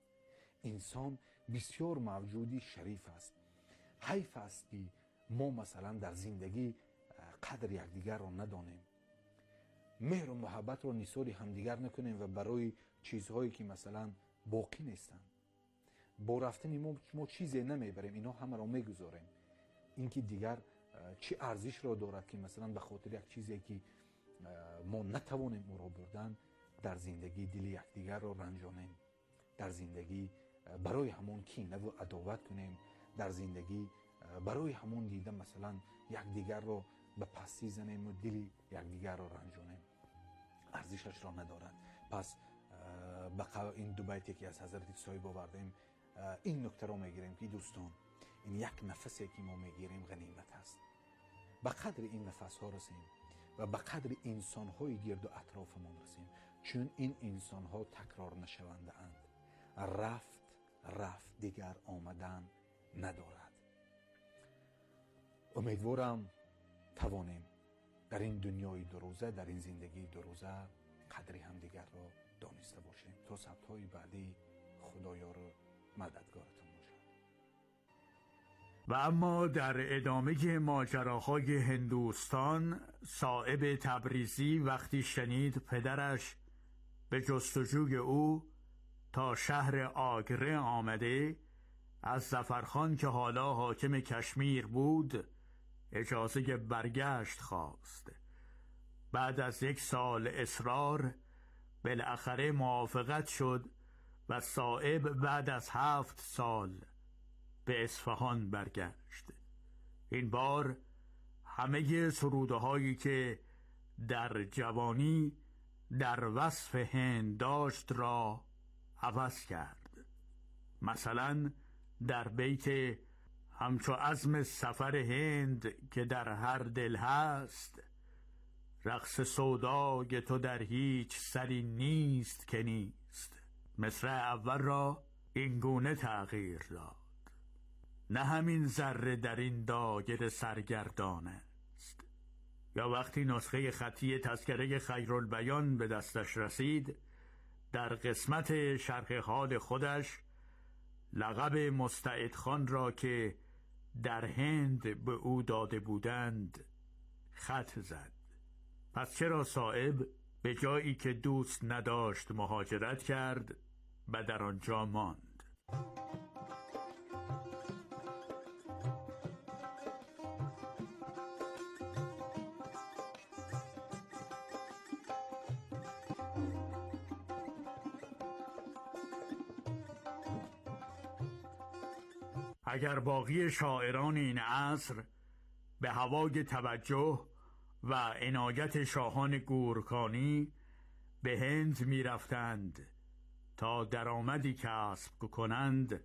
انسان بسیار موجودی شریف است. حیف است که ما مثلا در زندگی قدر یکدیگر را ندانیم، مهر و محبت را نثار همدیگر نکنیم و برای چیزهایی که مثلا باقی نیستند با رفتن ما چیزی نمیبریم، اینا همه را میگذاریم. اینکه دیگر چه ارزش را دارد که مثلا به خاطر یک چیزی که ما نتوانیم او را بردن در زندگی دل یکدیگر را رنجانیم، در زندگی برای همون کینه و عداوت کنیم، در زندگی برای همون دیده مثلا یکدیگر را به پستی زنیم و دل یکدیگر را رنجانیم. ارزشش را ندارد. پس این دو بیتی که از حضرت صاحب آوردیم، این نکته را میگیریم که دوستان، این یک نفسی که ما میگیریم غنیمت است. به قدر این نفس ها رسیم و به قدر انسان های گرد و اطرافمان رسیم، چون این انسان ها تکرار نشونده اند. رفت دیگر آمدن ندارد. امیدوارم توانیم در این دنیای دو روزه، در این زندگی دو روزه قدری هم دیگر را دانسته باشیم. تا سبت‌های بعدی خدایار مددگارتون باشد. و اما در ادامه ماجراهای هندوستان، صاحب تبریزی وقتی شنید پدرش به جستجوی او تا شهر آگره آمده، از ظفرخان که حالا حاکم کشمیر بود اجازه برگشت خواست. بعد از 1 سال اصرار بالاخره موافقت شد و صاحب بعد از 7 سال به اصفهان برگشت. این بار همه سروده هایی که در جوانی در وصف هند داشت را عوض کرد. مثلا در بیت همچو عزم سفر هند که در هر دل هست، رقص سودای تو در هیچ سری نیست که نیست، مصرع اول را این گونه تغییر داد: نه همین ذره در این دایره سرگردان است. یا وقتی نسخه خطی تذکره خیرالبیان به دستش رسید، در قسمت شرح حال خودش لقب مستعد خان را که در هند به او داده بودند خط زد. پس چرا صاحب به جایی که دوست نداشت مهاجرت کرد و در آنجا ماند؟ اگر باقی شاعران این عصر به هوای توجه و عنایت شاهان گورکانی به هند می رفتند تا درآمدی کسب کنند،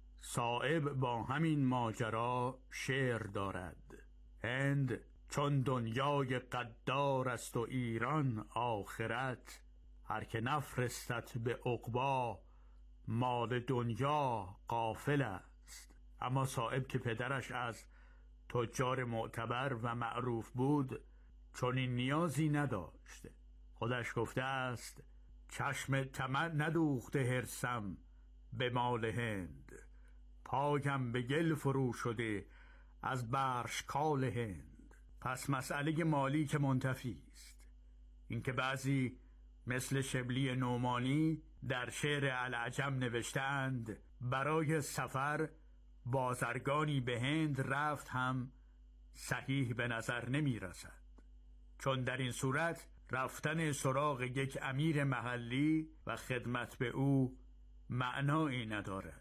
صایب با همین ماجرا شعر دارد: هند چون دنیای قدار است و ایران آخرت، هر که نفرستت به عقبی مال دنیا غافل است. اما صایب که پدرش از تجار معتبر و معروف بود، چون این نیازی نداشت. خودش گفته است: چشم طمع ندوخته حرصم به مال هند، پایم به گل فرو شده از برشکال هند. پس مسئله مالی که منتفی است. اینکه بعضی مثل شبلی نعمانی در شعر العجم نوشتند: برای سفر بازرگانی به هند رفت هم صحیح به نظر نمی رسد، چون در این صورت رفتن سراغ یک امیر محلی و خدمت به او معنایی ندارد.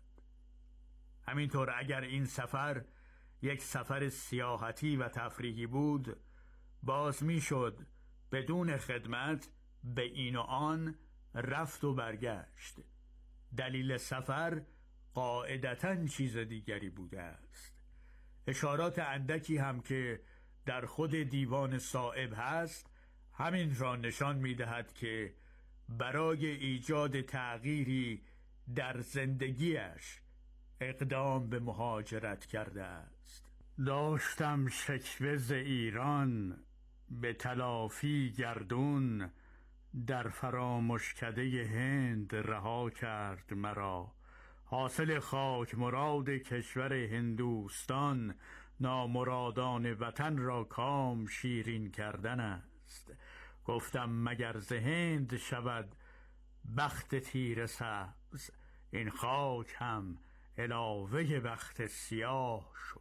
همینطور اگر این سفر یک سفر سیاحتی و تفریحی بود، باز میشد بدون خدمت به این و آن رفت و برگشت. دلیل سفر قاعدتاً چیز دیگری بوده است. اشارات اندکی هم که در خود دیوان صایب هست همین را نشان می‌دهد که برای ایجاد تغییری در زندگیش اقدام به مهاجرت کرده است. داشتم شکوه ز ایران به تلافی گردون، در فرامشکده هند رها کرد مرا. حاصل خاک مراد کشور هندوستان، نامرادان وطن را کام شیرین کردن است. گفتم مگر ز هند شود بخت تیره سبز، این خاک هم علاوه بخت سیاه شد.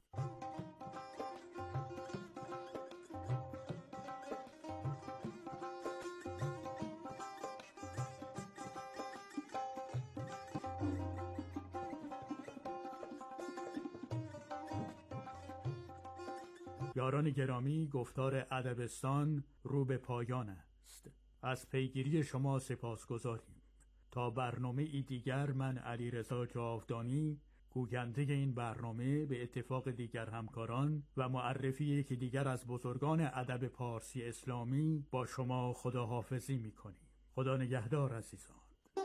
یاران گرامی، گفتار ادبستان رو به پایان است. از پیگیری شما سپاسگزاریم. تا برنامه ای دیگر، من علیرضا جاودانی، گوینده این برنامه، به اتفاق دیگر همکاران و معرفی یکی دیگر از بزرگان ادب پارسی اسلامی با شما خداحافظی می‌کنیم. خدا نگهدار عزیزان.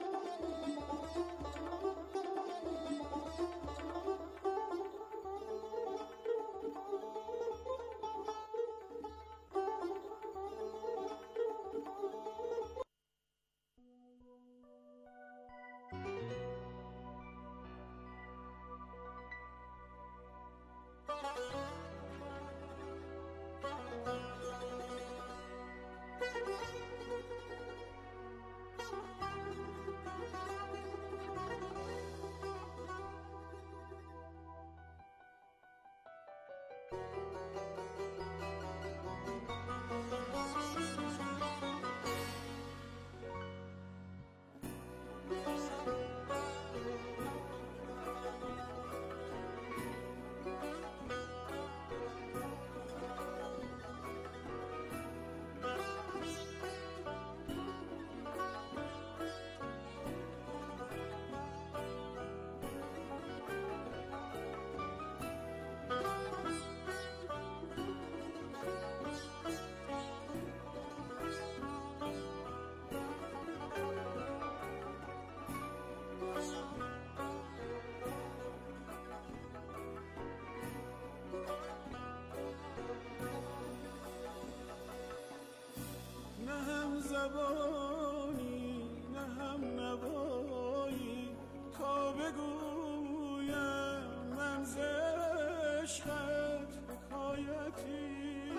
زبانی نه هم نوایی، تا بگویم من ز عشقت حکایتی،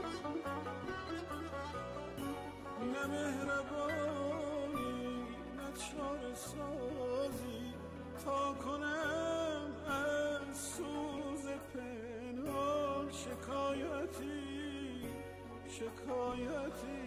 نه مهربانی نه چاره سازی، تا کنم از سوز پنهان شکایتی شکایتی.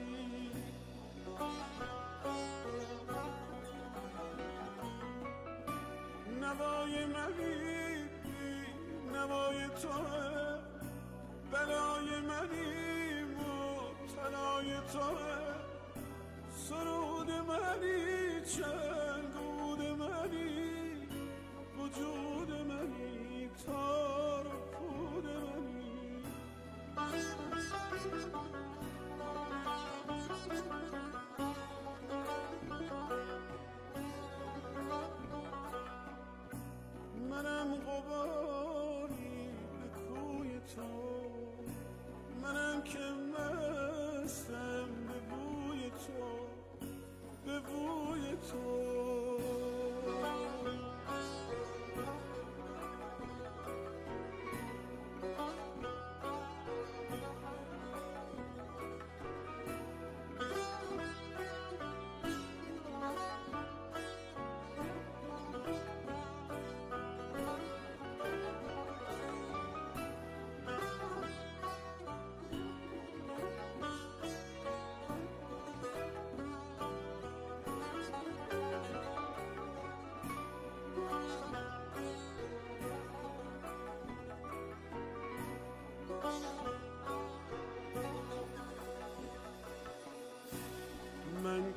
نوای منی نوای توه، بلای منی مبتلای توه، سرود منی چنگو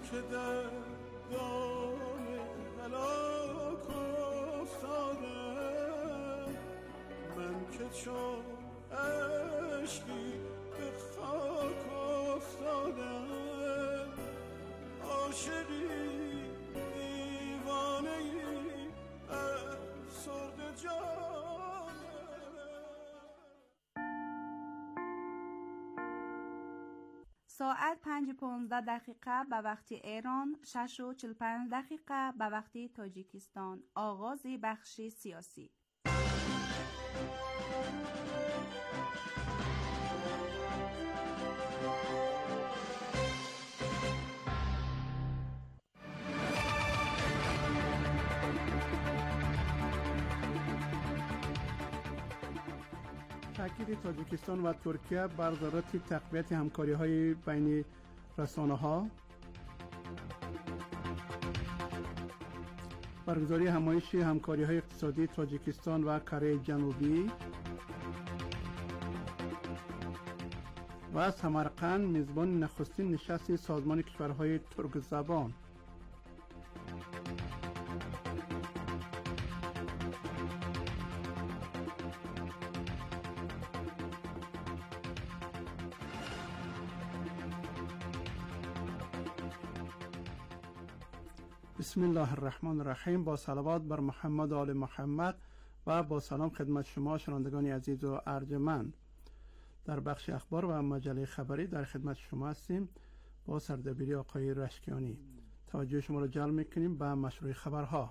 که در دام هلاک افتادم، من که چون عشقی به خاک افتادم، عاشقی دیوانه‌ای افسرده جانم. ساعت 5:15 به وقت ایران، 6:45 به وقت تاجیکستان. آغاز بخش سیاسی. تاکید تاجیکستان و ترکیه بر ضرورت تقویت همکاری‌های بین رسانه‌ها، برگزاری همایش همکاری‌های اقتصادی تاجیکستان و کره جنوبی و سمرقند میزبان نخستین نشست سازمان کشورهای ترک زبان. بسم الله الرحمن الرحیم. با صلوات بر محمد و آل محمد و با سلام خدمت شما شنوندگان عزیز و ارجمند. در بخش اخبار و مجله خبری در خدمت شما هستیم با سردبیری آقای رشکیانی. توجه شما را جلب می‌کنیم به مشروع خبرها.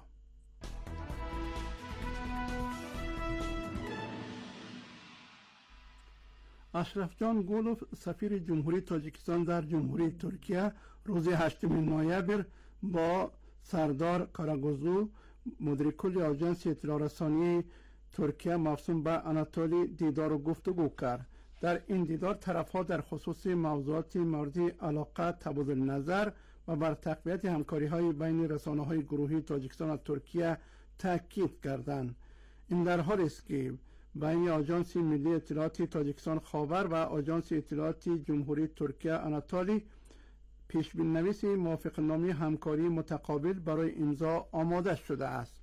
اشرف جان گولوف سفیر جمهوری تاجیکستان در جمهوری ترکیه روز 8 نوامبر با سردار کاراگوزلو مدیر کل آژانس اطلاع رسانی ترکیه مفصول به آناتولی دیدار و گفتگو کرد. در این دیدار طرف‌ها در خصوص موضوعات مورد علاقه تبادل نظر و بر تقویت همکاری‌های بین رسانه‌های گروهی تاجیکستان و ترکیه تاکید کردند. این در حالی است که بین آژانس ملی اطلاعات تاجیکستان خاور و آژانس اطلاعات جمهوری ترکیه آناتولی پیش‌بین‌نویس موافقتنامه همکاری متقابل برای امضا آماده شده است.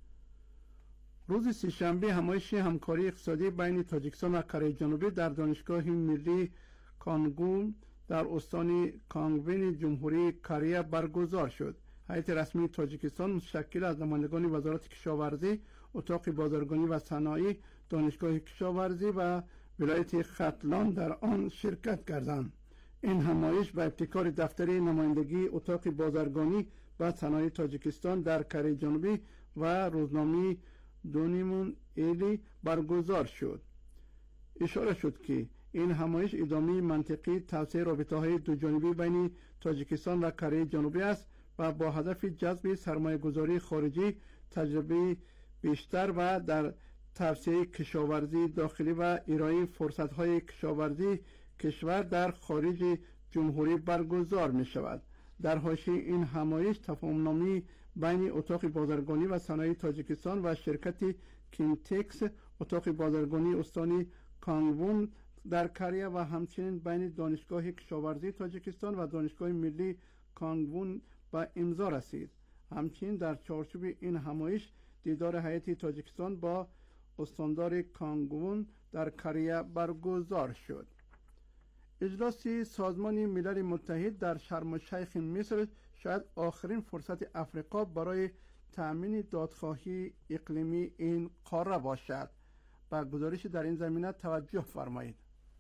روز سه‌شنبه همایش همکاری اقتصادی بین تاجیکستان و کره جنوبی در دانشگاه ملی کانگون در استان کانگوین جمهوری کره برگزار شد. هیئت رسمی تاجیکستان متشکل از نمایندگان وزارت کشاورزی، اتاق بازرگانی و صنایع، دانشگاه کشاورزی و ولایت ختلان در آن شرکت کردند. این همایش به ابتکار دفتر نمایندگی اتاق بازرگانی و صنایع تاجیکستان در کره جنوبی و روزنامه دونیمون ایلی برگزار شد. اشاره شد که این همایش ادامه منطقی توسعه رابطه‌های دوجانبی بین تاجیکستان و کره جنوبی است و با هدف جذب سرمایه‌گذاری خارجی، تجربه بیشتر و در توسعه کشاورزی داخلی و ارائه فرصت‌های کشاورزی کشور در خارج جمهوری برگزار می شود. در حاشیه این همایش تفاهم‌نامه بین اتاق بازرگانی و صنایع تاجیکستان و شرکت کینتکس اتاق بازرگانی استان کانگوون در کره و همچنین بین دانشگاه کشاورزی تاجیکستان و دانشگاه ملی کانگوون به امضا رسید. همچنین در چارچوب این همایش دیدار هیئت تاجیکستان با استاندار کانگوون در کره برگزار شد. اجلاس سازمان ملل متحد در شرم الشیخ مصر شاید آخرین فرصت افریقا برای تأمین دادخواهی اقلیمی این قاره باشد. با گزارش در این زمینه توجه فرمایید.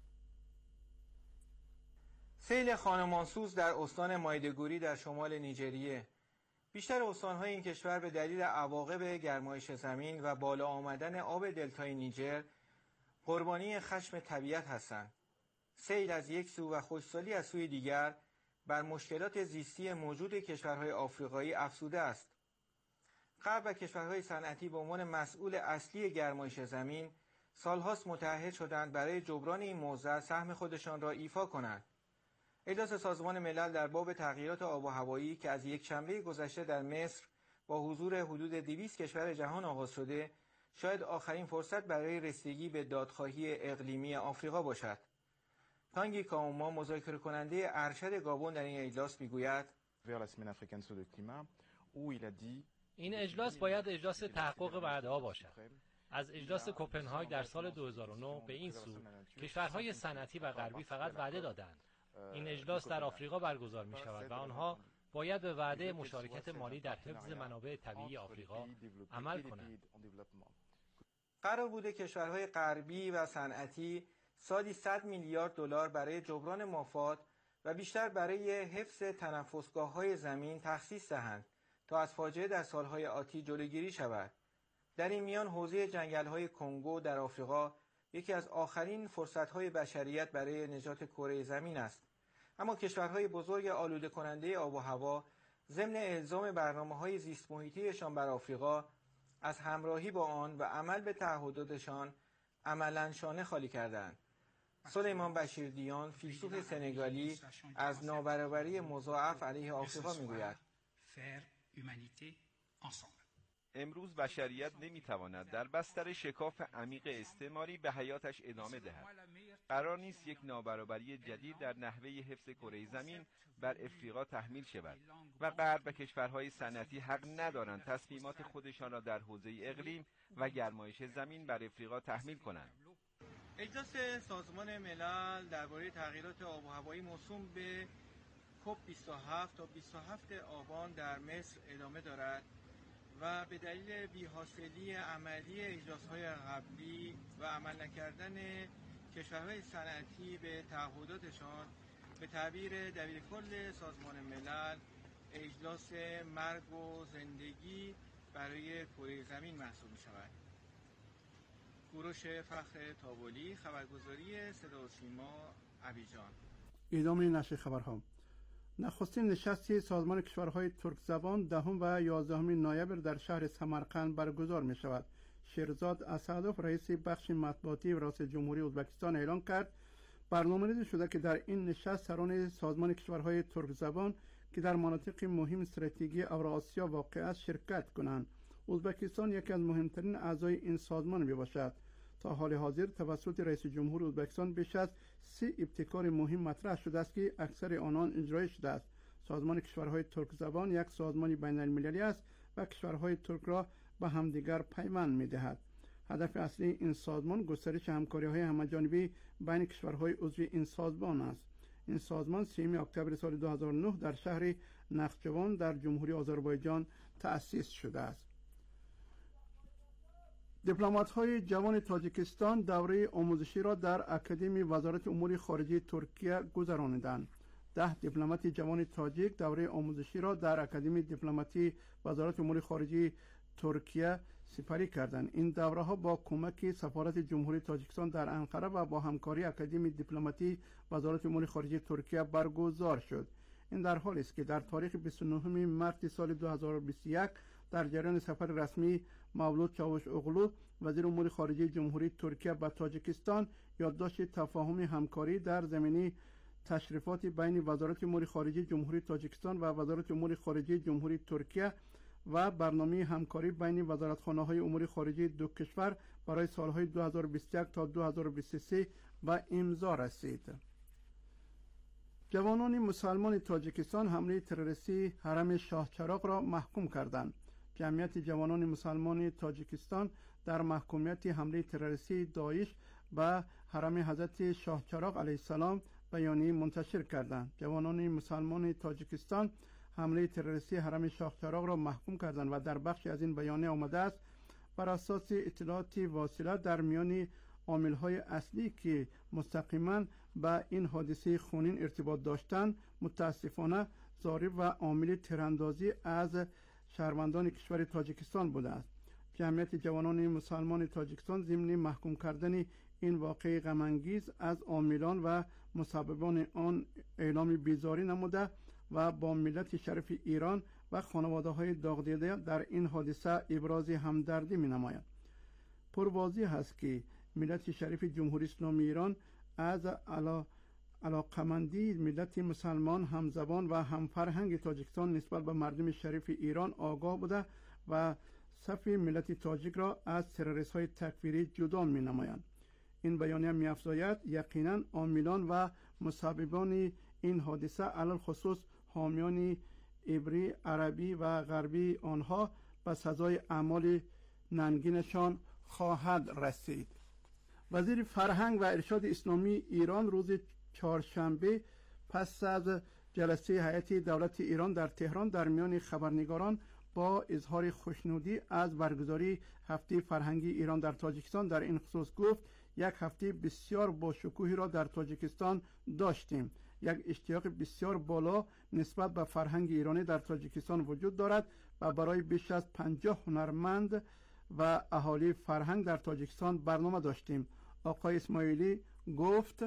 سیل خانمانسوز در استان مایدگوری در شمال نیجریه. بیشتر استان‌های این کشور به دلیل عواقب گرمایش زمین و بالا آمدن آب دلتای نیجر قربانی خشم طبیعت هستند. سیل از یک سو و خشکسالی از سوی دیگر بر مشکلات زیستی موجود کشورهای آفریقایی افزوده است. غرب و کشورهای صنعتی به عنوان مسئول اصلی گرمایش زمین سالهاست متعهد شدند برای جبران این موضوع سهم خودشان را ایفا کنند. اجلاس سازمان ملل در باب تغییرات آب و هوایی که از یکشنبه گذشته در مصر با حضور حدود 200 کشور جهان آغاز شده، شاید آخرین فرصت برای رسیدگی به دادخواهی اقلیمی آفریقا باشد. تانگی کاوما مذاکره کننده ارشد گابون در این اجلاس میگوید این اجلاس باید اجلاس تحقق وعده‌ها باشد. از اجلاس کوپنهاگ در سال 2009 به این سو کشورهای صنعتی و غربی فقط وعده دادند. این اجلاس در آفریقا برگزار می شود و آنها باید به وعده مشارکت مالی در حفظ منابع طبیعی آفریقا عمل کنند. قرار بوده کشورهای غربی و صنعتی سالی 100 میلیارد دلار برای جبران مافات و بیشتر برای حفظ تنفسگاه‌های زمین تخصیص دهند تا از فاجعه در سالهای آتی جلوگیری شود. در این میان حوزه جنگل‌های کنگو در آفریقا یکی از آخرین فرصت‌های بشریت برای نجات کره زمین است. اما کشورهای بزرگ آلوده کننده آب و هوا ضمن الزام برنامه‌های زیست محیطی‌شان بر آفریقا از همراهی با آن و عمل به تعهداتشان عملاً شانه خالی کردند. سلیمان بشیردیان، فیلسوف سنگالی، از نابرابری مضاعف علیه آفریقا می‌گوید: امروز بشریت نمیتواند در بستر شکاف عمیق استعماری به حیاتش ادامه دهد. قرار نیست یک نابرابری جدید در نحوه حفظ کره زمین بر افریقا تحمیل شود و غرب و کشورهای صنعتی حق ندارند تصمیمات خودشان را در حوزه اقلیم و گرمایش زمین بر افریقا تحمیل کنند. اجلاس سازمان ملل درباره تغییرات آب و هوایی موسوم به کوپ 27 تا 27 آبان در مصر ادامه دارد و به دلیل بی‌حاصلی عملی اجلاس‌های قبلی و عمل نکردن کشورهای صنعتی به تعهداتشان، به تعبیر دبیرکل سازمان ملل، اجلاس مرگ و زندگی برای کره زمین محسوب می‌شود. کوروش فخر تابولی، خبرگزاری صدا و سیما، ابیجان. ادامه نشر خبرها. نخستین نشست سازمان کشورهای ترک زبان 10 و 11 نوامبر در شهر سمرقند برگزار می شود. شیرزاد اسعدوف رئیس بخش مطبوعاتی ریاست جمهوری ازبکستان اعلام کرد برنامه‌ریزی شده که در این نشست سران سازمان کشورهای ترک زبان که در مناطق مهم استراتژیکی اوراسیا واقع است شرکت کنند. ازبکستان یکی از مهمترین اعضای این سازمان می باشد. تا حال حاضر توسط رئیس جمهور ازبکستان بیش از 30 ابتکار مهم مطرح شده است که اکثر آنان اجرایی شده است. سازمان کشورهای ترک زبان یک سازمان بین المللی است و کشورهای ترک را به همدیگر پیوند می‌دهد. هدف اصلی این سازمان گسترش همکاری‌های همه‌جانبی بین کشورهای عضو این سازمان است. این سازمان 3 اکتبر سال 2009 در شهر نخچوان در جمهوری آذربایجان تأسیس شده است. دیپلمات‌های جوان تاجیکستان دوره آموزشی را در اکادمی وزارت امور خارجه ترکیه گذراندند. 10 دیپلمات جوان تاجیک دوره آموزشی را در اکادمی دیپلماتی وزارت امور خارجه ترکیه سپری کردند. این دوره‌ها با کمک سفارت جمهوری تاجیکستان در انقره و با همکاری اکادمی دیپلماتی وزارت امور خارجه ترکیه برگزار شد. این در حالی است که در تاریخ 29 مارس سال 2021 در جریان سفر رسمی مولود چاوشاغلو وزیر امور خارجه جمهوری ترکیه به تاجیکستان یادداشت تفاهم همکاری در زمینه تشریفات بین وزارت امور خارجه جمهوری تاجیکستان و وزارت امور خارجه جمهوری ترکیه و برنامه همکاری بین وزارتخانه‌های امور خارجه دو کشور برای سالهای 2021 تا 2023 و امضا رسید. جوانان مسلمان تاجیکستان حمله تروریستی حرم شاه چراغ را محکوم کردند. جمعیت جوانان مسلمان تاجیکستان در محکومیت حمله تروریستی داعش به حرم حضرت شاه چراغ علیه السلام بیانیه منتشر کردند. جوانان مسلمان تاجیکستان حمله تروریستی حرم شاه چراغ را محکوم کردند و در بخشی از این بیانیه آمده است بر اساس اطلاعات واصله در میان عامل‌های اصلی که مستقیما به این حادثه خونین ارتباط داشتند متاسفانه ضارب و عامل تیراندازی از شهروندان کشور تاجیکستان بوده است. جمعیت جوانان مسلمان تاجیکستان ضمن محکوم کردن این واقعه غم‌انگیز از عاملان و مسببان آن اعلام بیزاری نموده و با ملت شریف ایران و خانواده‌های داغ دیده در این حادثه ابراز همدردی می‌نماید. پرواضح است که ملت شریف جمهوری اسلامی ایران از علاقمندی ملت مسلمان همزبان و همفرهنگ تاجیکستان نسبت به مردم شریف ایران آگاه بوده و صف ملت تاجیک را از تروریست‌های تکفیری جدا می‌نمایند. این بیانیه می‌افزاید یقیناً عاملان و مسببان این حادثه علل خصوص حامیان عبری، عربی و غربی آنها به سزای اعمال ننگینشان خواهد رسید. وزیر فرهنگ و ارشاد اسلامی ایران روز چهارشنبه پس از جلسه هیئت دولت ایران در تهران در میان خبرنگاران با اظهار خوشنودی از برگزاری هفته فرهنگی ایران در تاجیکستان در این خصوص گفت: یک هفته بسیار با شکوهی را در تاجیکستان داشتیم. یک اشتیاق بسیار بالا نسبت به فرهنگ ایرانی در تاجیکستان وجود دارد و برای بیش از 50 هنرمند و اهالی فرهنگ در تاجیکستان برنامه داشتیم. آقای اسماعیلی گفت: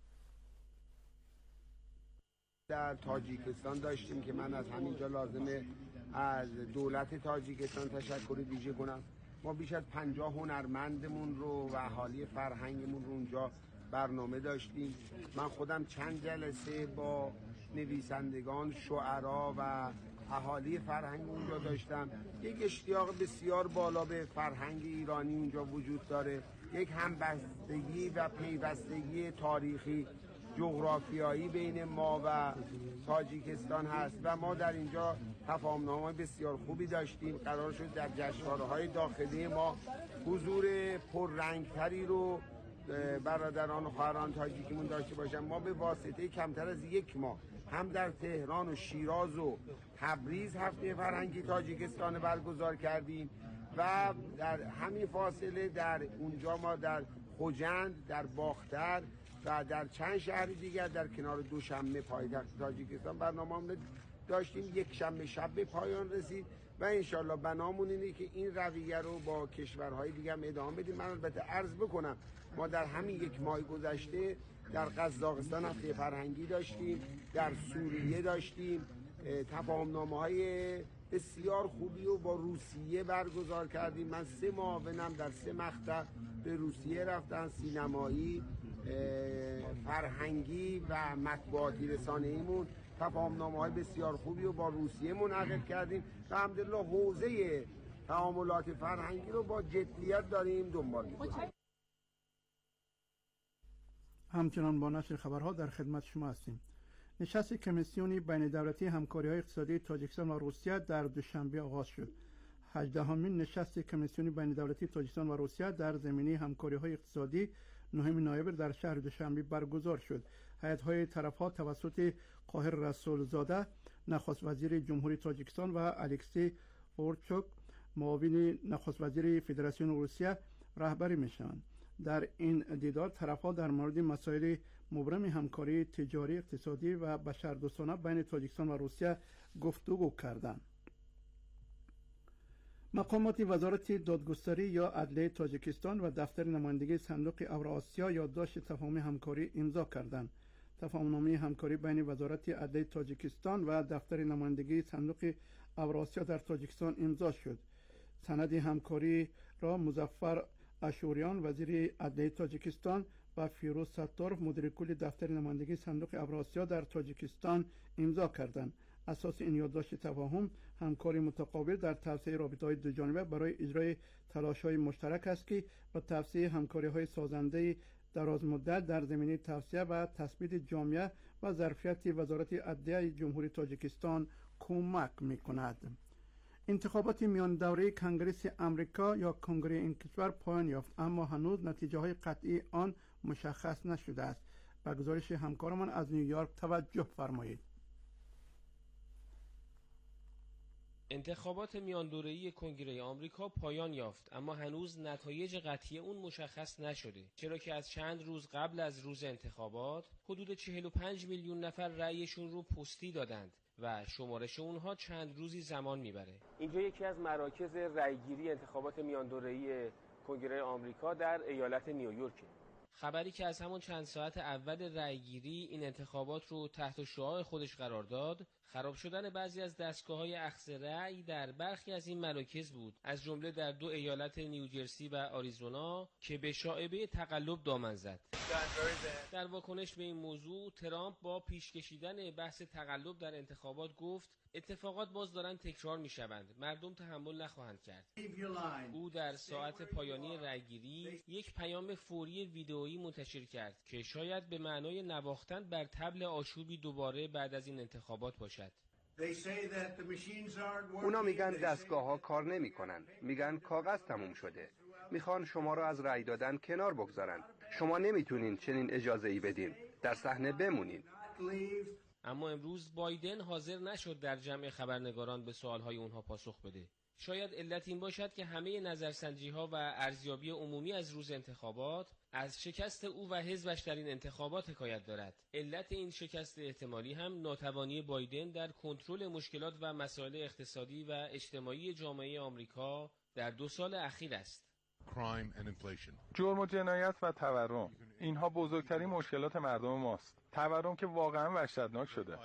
در تاجیکستان داشتیم که من از همینجا لازمه از دولت تاجیکستان تشکر ویژه کنم. ما بیش از 50 هنرمندمون رو و اهالی فرهنگمون رو اونجا برنامه داشتیم. من خودم چند جلسه با نویسندگان، شعرا و اهالی فرهنگ اونجا داشتم. یک اشتیاق بسیار بالا به فرهنگ ایرانی اونجا وجود داره. یک همبستگی و پیوستگی تاریخی جغرافیایی بین ما و تاجیکستان هست و ما در اینجا تفاهم‌نامه‌های بسیار خوبی داشتیم. قرار شد در جشنواره‌های داخلی ما حضور پررنگتری رو برادران و خواهران تاجیکیمون داشته باشن. ما به واسطه کمتر از یک ماه هم در تهران و شیراز و تبریز هفته فرهنگی تاجیکستان برگزار کردیم و در همین فاصله در اونجا ما در خوجند، در باختر و در چند شهر دیگر در کنار دوشنبه پایتخت تاجیکستان برنامه داشتیم. یک شنبه شب به پایان رسید و انشالله بنامون اینه که این رویه رو با کشورهای دیگه هم ادامه بدیم. من البته عرض بکنم ما در همین یک ماه گذشته در قزاقستان هفته فرهنگی داشتیم، در سوریه داشتیم، تفاهم‌نامه‌های بسیار خوبی رو با روسیه برگزار کردیم. من 3 معاونم در 3 مقطع به روسیه رفتن، سینمایی، فرهنگی و مطبوعاتی رسانه‌ایمون تفاهم‌نامه‌های بسیار خوبی رو با روسیه منعقد کردیم و الحمدلله حوزه تعاملات فرهنگی رو با جدیت داریم دنبال می‌کنیم. همچنان با نشر خبرها در خدمت شما هستیم. نشست کمیسیونی بین دولتی همکاری‌های اقتصادی تاجیکستان و روسیه در دوشنبه آغاز شد. 18مین نشست کمیسیونی بین دولتی تاجیکستان و روسیه در زمینه همکاری‌های اقتصادی 9 نوامبر در شهر دوشنبه برگزار شد. هیئت‌های طرف‌ها توسط قاهر رسولزاده نخست وزیر جمهوری تاجیکستان و الکسی اورچوک معاون نخست وزیر فدراسیون روسیه رهبری می‌شوند. در این دیدار طرف‌ها در مورد مسائل مبرم همکاری تجاری، اقتصادی و بشردوستانه بین تاجیکستان و روسیه گفتگو کردند. مقامات وزارت دادگستری یا عدلیه تاجیکستان و دفتر نمایندگی صندوق اوراسیا یادداشت تفاهم همکاری امضا کردند. تفاهم‌نامه همکاری بین وزارت عدلیه تاجیکستان و دفتر نمایندگی صندوق اوراسیا در تاجیکستان امضا شد. سند همکاری را مظفر اشوریان وزیر عدلیه تاجیکستان و فیروز ستارف مدیر کل دفتر نمایندگی صندوق اوراسیا در تاجیکستان امضا کردند. اساس این یادداشت تفاهم همکاری متقابل در توسعه رابطه‌های دوجانبه برای اجرای تلاش‌های مشترک است که به توسعه همکاری‌های سازنده درازمدت در زمینه توسعه و تثبیت جامعه و ظرفیت وزارت عدلیه جمهوری تاجیکستان کمک می‌کند. انتخابات میان دوره کنگره امریکا یا کنگره این کشور پایان یافت، اما هنوز نتیجه های قطعی آن مشخص نشده است. به گزارش همکارمان از نیویورک توجه فرمایید. انتخابات میان دوره‌ای کنگره آمریکا پایان یافت، اما هنوز نتایج قطعی اون مشخص نشده، چرا که از چند روز قبل از روز انتخابات حدود 45 میلیون نفر رأیشون رو پستی دادند و شمارش اونها چند روزی زمان میبره. اینجا یکی از مراکز رأیگیری انتخابات میان دوره‌ای کنگره آمریکا در ایالت نیویورک. خبری که از همون چند ساعت اول رأیگیری این انتخابات رو تحت شعاع خودش قرار داد، خراب شدن بعضی از دستگاه‌های اخذ رأی در برخی از این مراکز بود، از جمله در 2 ایالت نیوجرسی و آریزونا که به شایعه تقلب دامن زد. در واکنش به این موضوع ترامپ با پیش کشیدن بحث تقلب در انتخابات گفت اتفاقات باز دارن تکرار میشوند، مردم تحمل نخواهند کرد. او در ساعت پایانی رأیگیری یک پیام فوری ویدئویی منتشر کرد که شاید به معنای نواختن بر طبل آشوبی دوباره بعد از این انتخابات باشد. اونا میگن دستگاه ها کار نمی کنن. میگن کاغذ تموم شده. میخوان شما را از رأی دادن کنار بگذارن. شما نمیتونین چنین اجازه ای بدین. در صحنه بمونین. اما امروز بایدن حاضر نشد در جمع خبرنگاران به سوالهای اونها پاسخ بده. شاید علت این باشد که همه نظرسنجی‌ها و ارزیابی عمومی از روز انتخابات از شکست او و حزبش در این انتخابات حکایت دارد. علت این شکست احتمالی هم ناتوانی بایدن در کنترل مشکلات و مسائل اقتصادی و اجتماعی جامعه آمریکا در 2 سال اخیر است. جرم و جنایت و تورم، اینها بزرگترین مشکلات مردم ماست. تورم که واقعا وحشتناک شده.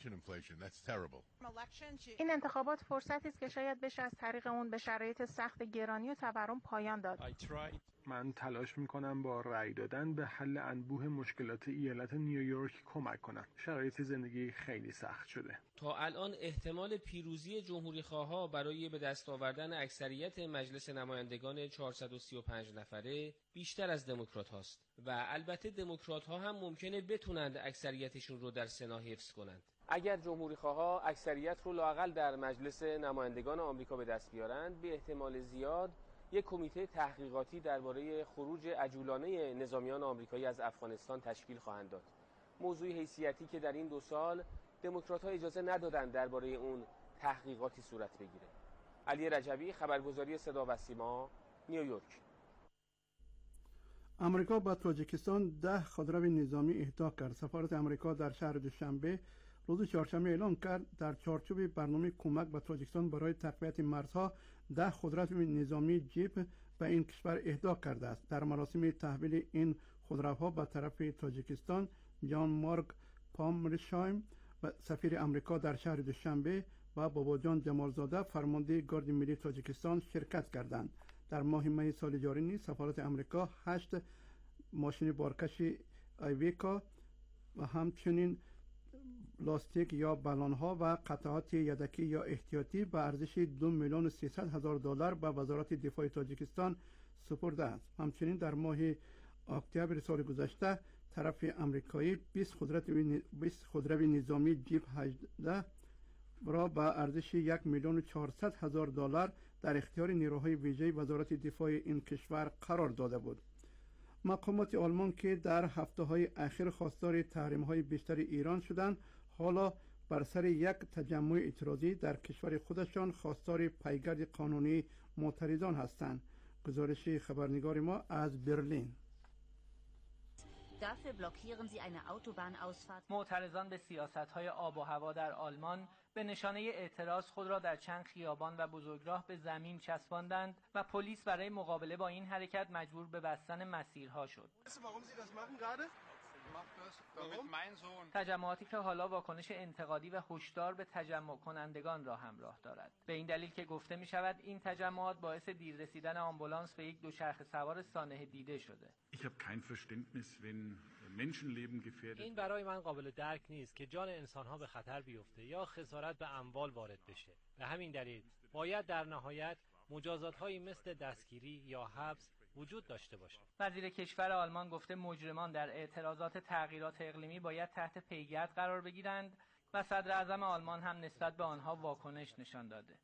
این انتخابات فرصتی است که شاید بشه از طریق اون به شرایط سخت گرانی و تورم پایان داد. من تلاش میکنم با رأی دادن به حل انبوه مشکلات ایالت نیویورک کمک کنم. شرایط زندگی خیلی سخت شده. تا الان احتمال پیروزی جمهوری‌خواها برای به دست آوردن اکثریت مجلس نمایندگان 435 نفره بیشتر از دموکرات هاست و البته دموکرات ها هم ممکنه بتونند اکثریتشون رو در سنا حفظ کنند. اگر جمهوری‌خواها اکثریت رو لااقل در مجلس نمایندگان آمریکا به دست بیارند، به احتمال زیاد یک کمیته تحقیقاتی درباره خروج عجولانه نظامیان آمریکایی از افغانستان تشکیل خواهند داد. موضوع حیثیتی که در این 2 سال دموکرات‌ها اجازه ندادند درباره اون تحقیقاتی صورت بگیره. علی رجبی، خبرگزاری صدا و سیما، نیویورک. امریکا به تاجیکستان 10 خودرو نظامی اهدا کرد. سفارت امریکا در شهر دوشنبه روز چهارشنبه اعلام کرد در چارچوب برنامه کمک به تاجیکستان برای تقویت مرزها 10 خودرو نظامی جیپ به این کشور اهدا کرده است. در مراسم تحویل این خودروها به طرف تاجیکستان جان مارک پامرشایم و سفیر امریکا در شهر دوشنبه و باباجان جمالزاده فرمانده گارد ملی تاجیکستان شرکت کردند. در ماه می سال جاری نیز سفارت امریکا 8 ماشین بارکش ایویکا و همچنین لاستیک یا بلانها و قطعات یدکی یا احتیاطی به ارزش $2,300,000 به وزارت دفاع تاجیکستان سپرده است. همچنین در ماه اکتبر سال گذشته طرف امریکایی 20 خودرو نظامی جیپ 18 را به ارزش $1,400,000 در اختیار نیروهای ویژه وزارت دفاع این کشور قرار داده بود. مقامات آلمان که در هفته‌های اخیر خواستار تحریم‌های بیشتر ایران شدند، حالا بر سر یک تجمع اعتراضی در کشور خودشان خواستار پیگرد قانونی معترضان هستند. گزارش خبرنگار ما از برلین. معترضان به سیاست‌های آب و هوا در آلمان به نشانه اعتراض خود را در چند خیابان و بزرگراه به زمین چسباندند و پلیس برای مقابله با این حرکت مجبور به بستن مسیرها شد. تجمعاتی که حالا واکنش انتقادی و هشدار به تجمع کنندگان را همراه دارد. به این دلیل که گفته می شود این تجمعات باعث دیر رسیدن آمبولانس به یک دوچرخه سوار سانحه دیده شده. این برای من قابل درک نیست که جان انسانها به خطر بیفته یا خسارت به اموال وارد بشه. به همین دلیل باید در نهایت مجازات‌هایی مثل دستگیری یا حبس وجود داشته باشد. وزیر کشور آلمان گفته مجرمان در اعتراضات تغییرات اقلیمی باید تحت پیگرد قرار بگیرند و صدر اعظم آلمان هم نسبت به آنها واکنش نشان داده.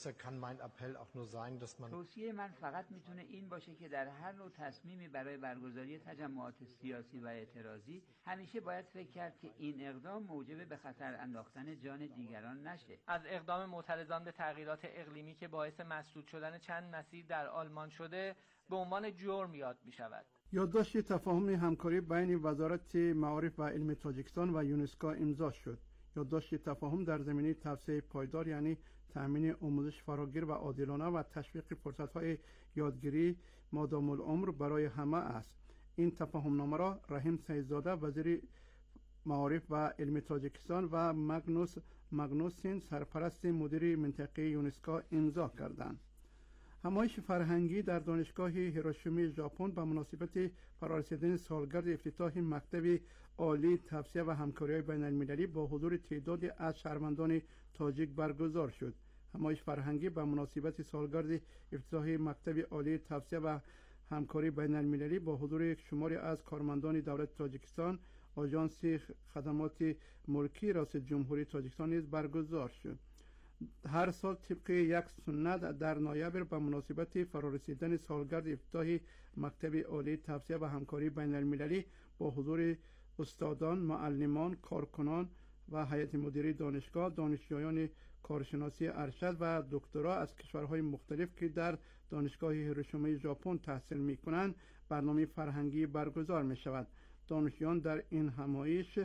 توصیه من فقط میتونه این باشه که در هر نوع تصمیمی برای برگزاری تجمعات سیاسی و اعتراضی همیشه باید فکر کرد که این اقدام موجب به خطر انداختن جان دیگران نشه. از اقدام معترضان به تغییرات اقلیمی که باعث مسدود شدن چند مسیر در آلمان شده به عنوان جرم یاد میشود. یادداشت تفاهم همکاری بین وزارت معارف و علم تاجیکستان و یونسکو امضا شد. یادداشت تفاهم در زمینه توسعه پایدار یعنی تأمین آموزش فراگیر و عادلانه و تشویق فرصت‌های یادگیری مادام العمر برای همه است. این تفاهم نامه را رحیم سیدزاده وزیر معارف و علم تاجیکستان و مگنوسین سرپرست مدیر منطقه یونسکو امضا کردند. همایش فرهنگی در دانشگاه هیروشیما ژاپن به مناسبت فرارسیدن سالگرد افتتاح مکتب عالی توسعه و همکاری بین المللی با حضور تعدادی از شهروندان تاجیک برگزار شد. همایش فرهنگی به مناسبت سالگرد افتتاح مکتب عالی توسعه و همکاری بین المللی با حضور یک شماری از کارمندان دولت تاجیکستان، آژانس خدمات ملکی ریاست جمهوری تاجیکستان نیز برگزار شد. هر سال طبق یک سنت در نوامبر به مناسبت فرارسیدن سالگرد افتتاح مکتب عالی توسعه و همکاری بین المللی با حضور استادان، معلمان، کارکنان و هیئت مدیره دانشگاه، دانشجویان کارشناسی ارشد و دکترا از کشورهای مختلف که در دانشگاه هیروشیما ژاپن تحصیل می‌کنند برنامه فرهنگی برگزار می‌شود. دانشجویان در این همایش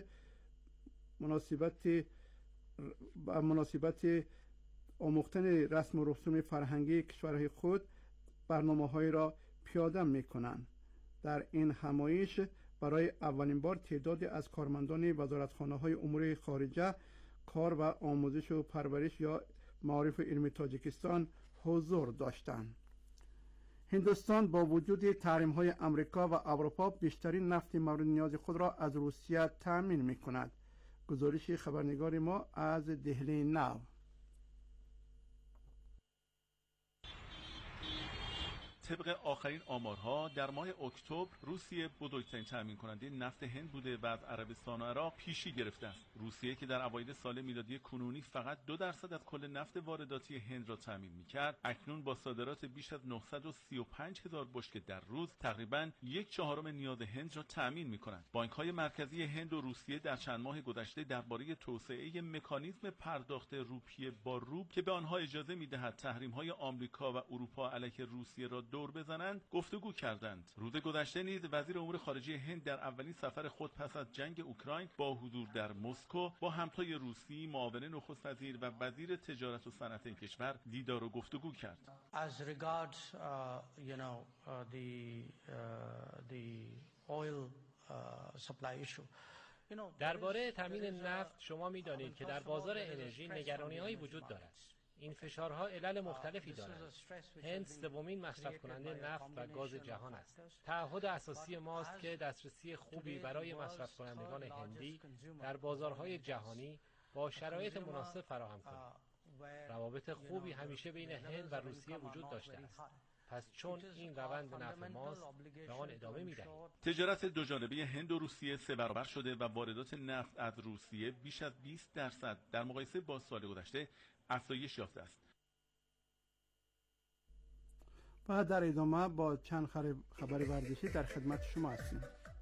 مناسبت آموختن رسم و رسوم فرهنگی کشورهای خود برنامه‌های را پیاده می‌کنند. در این همایش برای اولین بار تعدادی از کارمندان وزارتخانه‌های امور خارجه، کار و آموزش و پرورش یا معارف علمی تاجیکستان حضور داشتند. هندوستان با وجود تحریم‌های آمریکا و اروپا بیشترین نفت مورد نیاز خود را از روسیه تأمین می‌کند. گزارش خبرنگار ما از دهلی نو. طبق آخرین آمارها در ماه اکتبر روسیه بزرگترین تامین کننده نفت هند بوده و از عربستان و عراق پیشی گرفته است. روسیه که در اوایل سال میلادی کنونی فقط 2% از کل نفت وارداتی هند را تامین می‌کرد، اکنون با صادرات بیش از 935,000 بشکه در روز تقریباً 1/4 نیاز هند را تامین می‌کنند. بانک‌های مرکزی هند و روسیه در چند ماه گذشته درباره توسعه مکانیزم پرداخت روپیه با روبل که به آنها اجازه می‌دهد تحریم‌های آمریکا و اروپا علیه روسیه را دور بزنند گفتگو کردند. روز گذشته نیز وزیر امور خارجه هند در اولین سفر خود پس از جنگ اوکراین با حضور در مسکو با همتای روسی، معاون نخست وزیر و وزیر تجارت و صنعت این کشور دیدار و گفتگو کرد. As regards the oil supply issue. درباره تامین نفت شما می‌دانید که در بازار انرژی نگرانی‌هایی وجود دارد. این فشارها علل مختلفی دارند. هند سومین مصرف کننده نفت و گاز جهان است. تعهد اساسی ماست که دسترسی خوبی برای مصرف کنندگان هندی در بازارهای جهانی با شرایط مناسب فراهم کنیم. روابط خوبی همیشه بین هند و روسیه وجود داشته است. پس چون این روند نفع ماست به آن ادامه می‌دهیم. تجارت دوجانبه هند و روسیه 3 برابر شده و واردات نفت از روسیه بیش از 20% در مقایسه با سال گذشته افزایش یافته است. و در ادامه با چند خبر ورزشی در خدمت شما هستیم.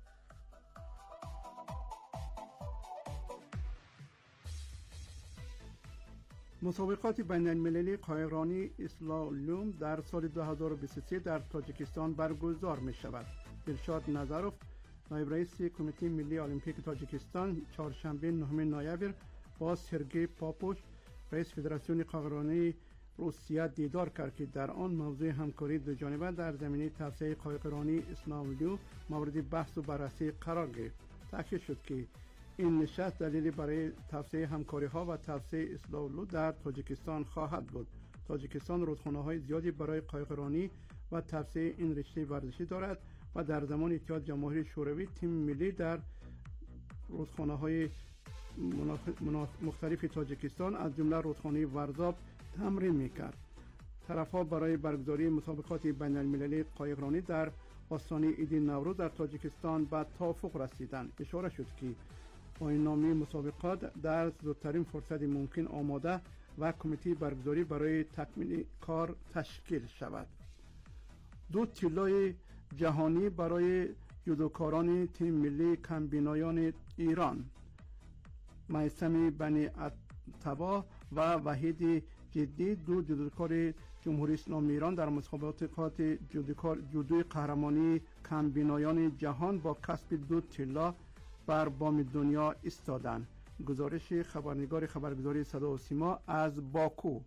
مسابقات بین المللی قایقرانی اسلالوم در سال 2023 در تاجیکستان برگزار می شود. دلشاد نظروف، نایب رئیس کمیته ملی المپیک تاجیکستان، چهارشنبه 9 نوامبر با سرگئی پاپوش، رئیس فدراسیون قایقرانی روسیه دیدار کرد که در آن موضوع همکاری دوجانبه در زمینه توسعه قایقرانی اسلالوم مورد بحث و بررسی قرار گرفت. تاکید شد که این نشست دلیلی برای توسعه همکاری‌ها و توسعه اسلالوم در تاجیکستان خواهد بود. تاجیکستان رودخانه‌های زیادی برای قایقرانی و توسعه این رشته ورزشی دارد و در زمان اتحاد جماهیر شوروی تیم ملی در رودخانه‌های مختلف تاجیکستان از جمله رودخانه ورزاب تمرین می‌کرد. طرف‌ها برای برگزاری مسابقات بین المللی قایقرانی در آستانه عید نوروز در تاجیکستان به توافق رسیدند. اشاره شد که پایان‌نامه مسابقات در زودترین فرصت ممکن آماده و کمیته برگزاری برای تکمیل کار تشکیل شود. 2 طلای جهانی برای جودوکاران تیم ملی کمبینایان ایران، میثم بنی اتبا و وحید جدی، 2 جودوکار جمهوری اسلامی ایران در مسابقات جودوی قهرمانی کمبینایان جهان با کسب 2 طلا بر بام دنیا ایستادند. گزارش خبرنگار خبرگزاری صدا و سیما از باکو.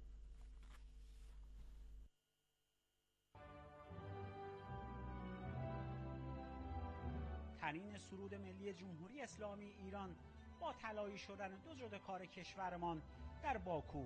ترین سرود ملی جمهوری اسلامی ایران با طلایی شدن 2 جودوکار کشورمان در باکو.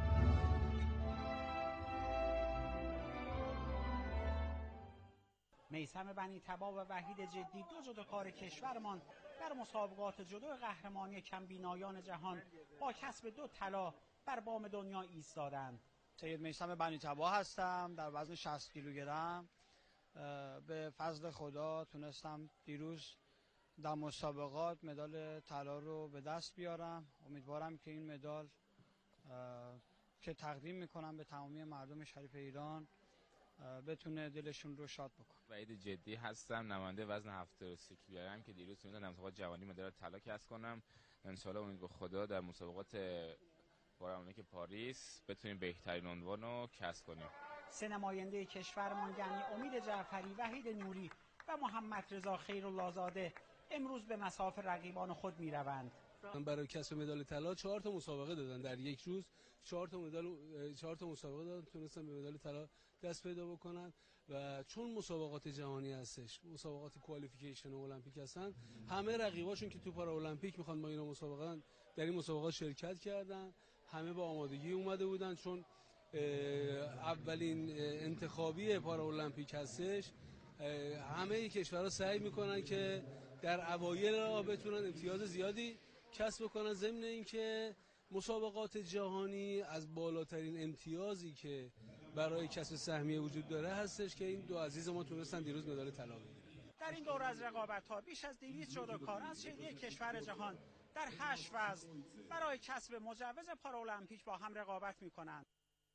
میثم بنی تبا و وحید جدی، 2 جودوکار کشورمان در مسابقات جودو قهرمانی کمبینایان جهان با کسب 2 طلا بر بام دنیا ایستادند. سید میثم بنی تبا هستم، در وزن 60 کیلوگرم. به فضل خدا تونستم دیروز در مسابقات مدال طلا رو به دست بیارم. امیدوارم که این مدال که تقدیم میکنم به تمامی مردم شریف ایران بتونه دلشون رو شاد بکنه. وحید جدی هستم، نماینده وزن 73 کیلوگرم که دیروز تونستم در مسابقات جوانی مدال طلا کسب کنم. ان شاء الله امید به خدا در مسابقات پارالمپیک پاریس بتونیم بهترین عنوان رو کسب کنیم. سه نماینده کشورمان یعنی امید جعفری، وحید نوری و محمد رضا خیرالله‌زاده امروز به مصاف رقیبان خود میروند. برای کسب مدال طلا 4 تا مسابقه دادن در یک روز، 4 تا مسابقه دادن، تونستن به مدال طلا دست پیدا بکنن و چون مسابقات جهانی هستش، مسابقات کوالیفیکیشن المپیک هستن، همه رقیباشون که تو پارالمپیک میخوان با اینا مسابقه در این مسابقات شرکت کردن، همه با آمادگی اومده بودن چون اولین انتخابی پارالمپیک هستش. همه کشورها سعی میکنن که در اوایل راه بتونن امتیاز زیادی کسب بکنن، ضمن اینکه مسابقات جهانی از بالاترین امتیازی که برای کسب سهمیه وجود داره هستش که این دو عزیز ما تونستن دیروز مدال طلا بگیرن. در این دور از رقابت‌ها بیش از 200 جودوکار از 41 کشور جهان در 8 وزن برای کسب مجوز پارالمپیک با هم رقابت می‌کنند.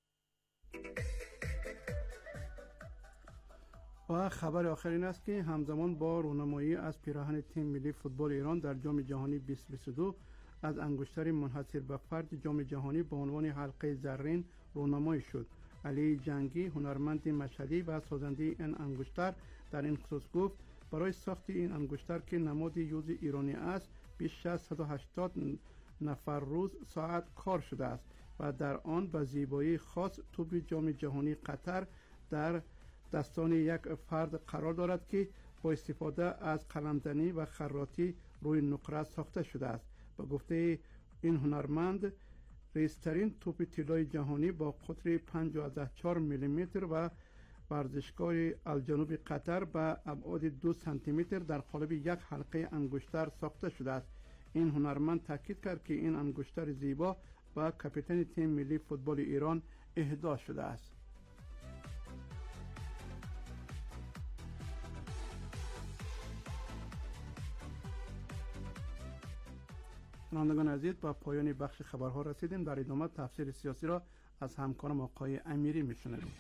و خبر آخر این است که همزمان با رونمایی از پیراهن تیم ملی فوتبال ایران در جام جهانی 2022 از انگشتر منحصر به فرد جام جهانی با عنوان حلقه زرین رونمایی شد. علی جنگی، هنرمند مشهدی و سازنده این انگشتر، در این خصوص گفت برای ساخت این انگشتر که نماد یوز ایرانی است بیش از 180 نفر روز ساعت کار شده است و در آن به زیبایی خاص توپ جام جهانی قطر در دستان یک فرد قرار دارد که با استفاده از قلمزنی و خراطی روی نقره ساخته شده است. به گفته این هنرمند، ریزترین توپ طلای جهانی با قطر 5.4 میلیمتر و ورزشگاه الجنوب قطر به ابعاد 2 سانتی متر در قالب یک حلقه انگشتر ساخته شده است. این هنرمند تاکید کرد که این انگشتر زیبا با کاپیتان تیم ملی فوتبال ایران اهدا شده است. شنوندگان عزیز، با پایان بخش خبرها رسیدیم. در ادامه تفسیر سیاسی را از همکارم آقای امیری میشنویم.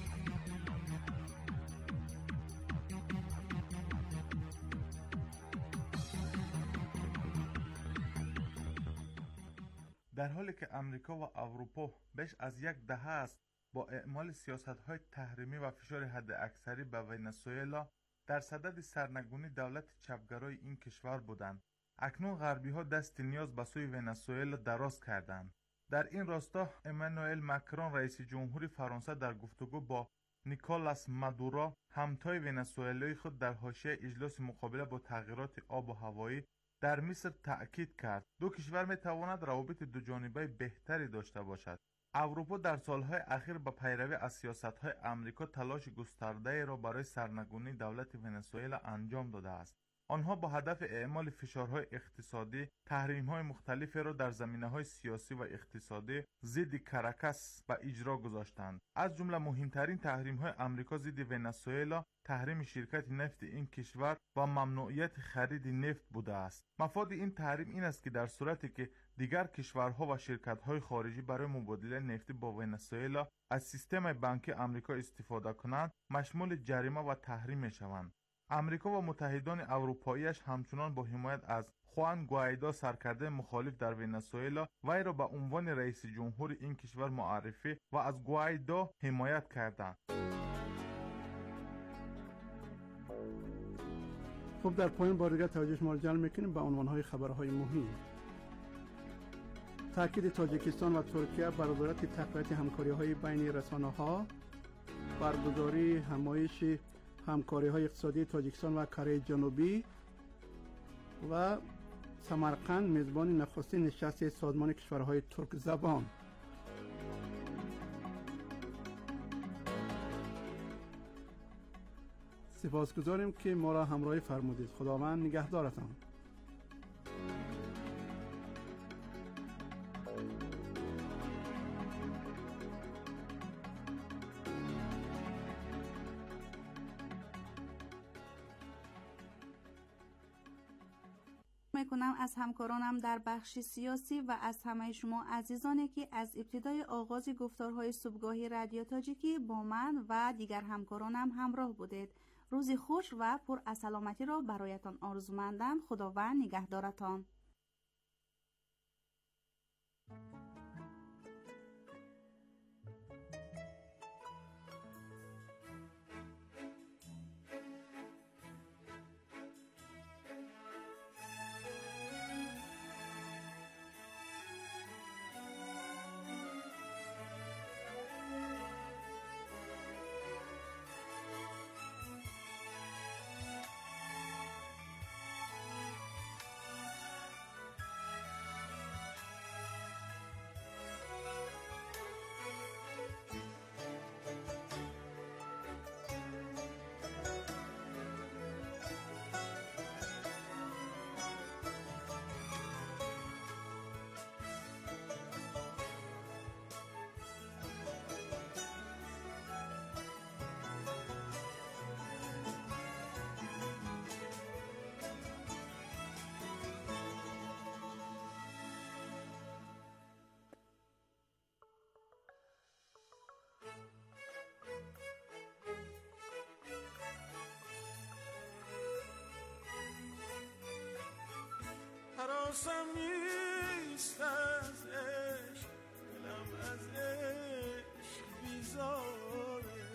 در حالی که امریکا و اروپا بیش از یک دهه است با اعمال سیاست‌های تحریمی و فشار حداکثری به ونزوئلا در صدد سرنگونی دولت چپگرای این کشور بودند، اکنون غربی‌ها دست نیاز به سوی ونزوئلا دراز کردند. در این راستا امانوئل مکرون رئیس جمهوری فرانسه در گفتگو با نیکولاس مادورو همتای ونزوئلایی خود در حاشیه اجلاس مقابله با تغییرات آب و هوایی در مصر تأکید کرد دو کشور می تواند روابط دو جانبه بهتری داشته باشد. اروپا در سالهای اخیر با پیروی از سیاست‌های آمریکا تلاش گسترده را برای سرنگونی دولت ونزوئلا انجام داده است. آنها با هدف اعمال فشارهای اقتصادی تحریم‌های مختلفی را در زمینه‌های سیاسی و اقتصادی ضد کاراکاس به اجرا گذاشتند. از جمله مهمترین تحریم‌های آمریکا ضد ونزوئلا تحریم شرکت نفت این کشور و ممنوعیت خرید نفت بوده است. مفاد این تحریم این است که در صورتی که دیگر کشورها و شرکت‌های خارجی برای مبادله نفت با ونزوئلا از سیستم بانکی آمریکا استفاده کنند، مشمول جریمه و تحریم می‌شوند. امریکا و متحدان اروپاییش همچنان با حمایت از خوان گوایدو سرکرده مخالف در ونزوئلا وی را به عنوان رئیس جمهور این کشور معرفی و از گوایدو حمایت کردند. خب در پایان بار دیگر توجه شما را جلب می‌کنیم به عنوان‌های خبرهای مهم. تاکید تاجیکستان و ترکیه بر ضرورت تقویت همکاری‌های بین رسانه‌ها، برگزاری همایش همکاری‌های اقتصادی تاجیکستان و کره جنوبی و سمرقند میزبان نخستین نشست سازمان کشورهای ترک زبان. سپاسگزاریم که ما را همراهی فرمودید. خداوند نگهدارتان. میکنم از همکارانم در بخش سیاسی و از همه شما عزیزانی که از ابتدای آغاز گفتارهای صبحگاهی رادیو تاجیکی با من و دیگر همکارانم همراه بودید. روزی خوش و پر از سلامتی را برایتان آرزومندم. خداوند نگهدارتان. حراسم نیست از عشق، دلم از عشق بیزاره.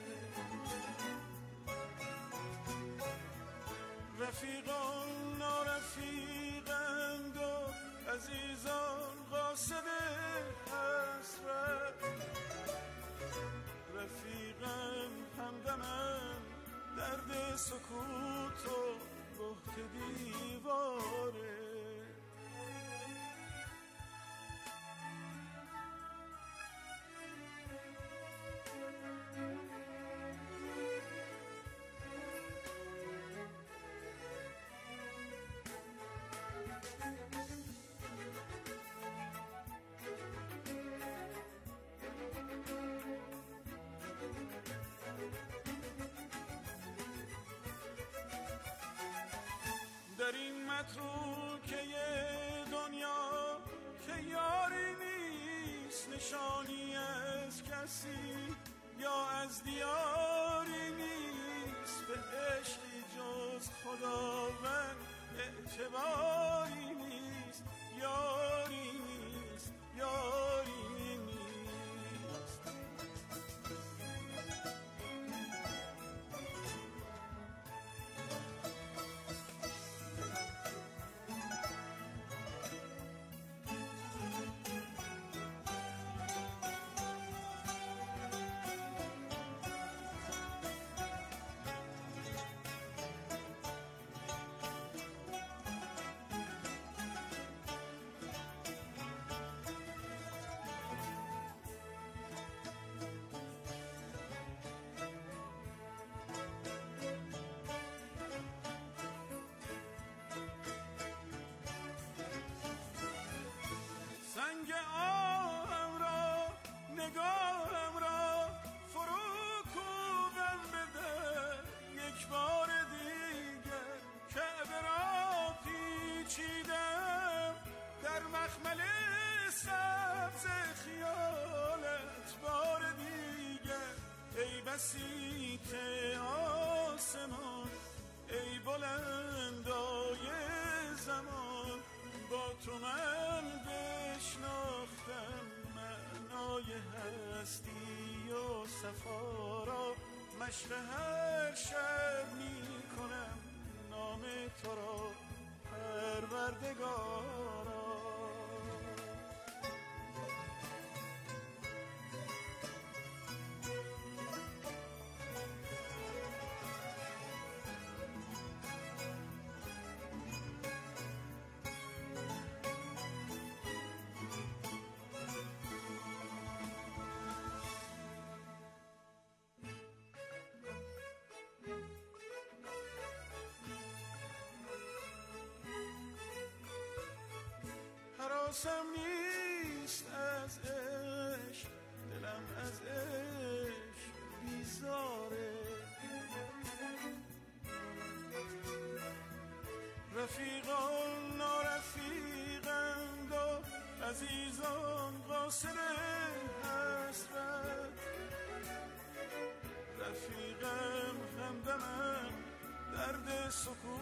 رفیقان نارفیقند و عزیزان قاصد حسرت. رفیقم همدمم درد سکوت و بهت دیواره. در این متروکه دنیا که یاری نیست، نشانی از کسی یا از دیاری نیست. به عشقی جز خداوند اعتباری نیست، یاری نیست، یاری نیست. سنگ آهم را نگاهم را فرو کوبم بده یک بار دیگر. کعبه را پیچیدم در مخمل سبز خیالت بار دیگر. ای بسیط آسمان، ای بلندای زمان، با تو من بشناختم معنای هستی و صفا را. مشق هر شب می کنم نام تو را پروردگارا. حراسم نیست از عشق، دلم از عشق بیزاره. رفیقان نارفیقان عزیزان قاصد حسرت، رفیقم همدمم درد سکوت.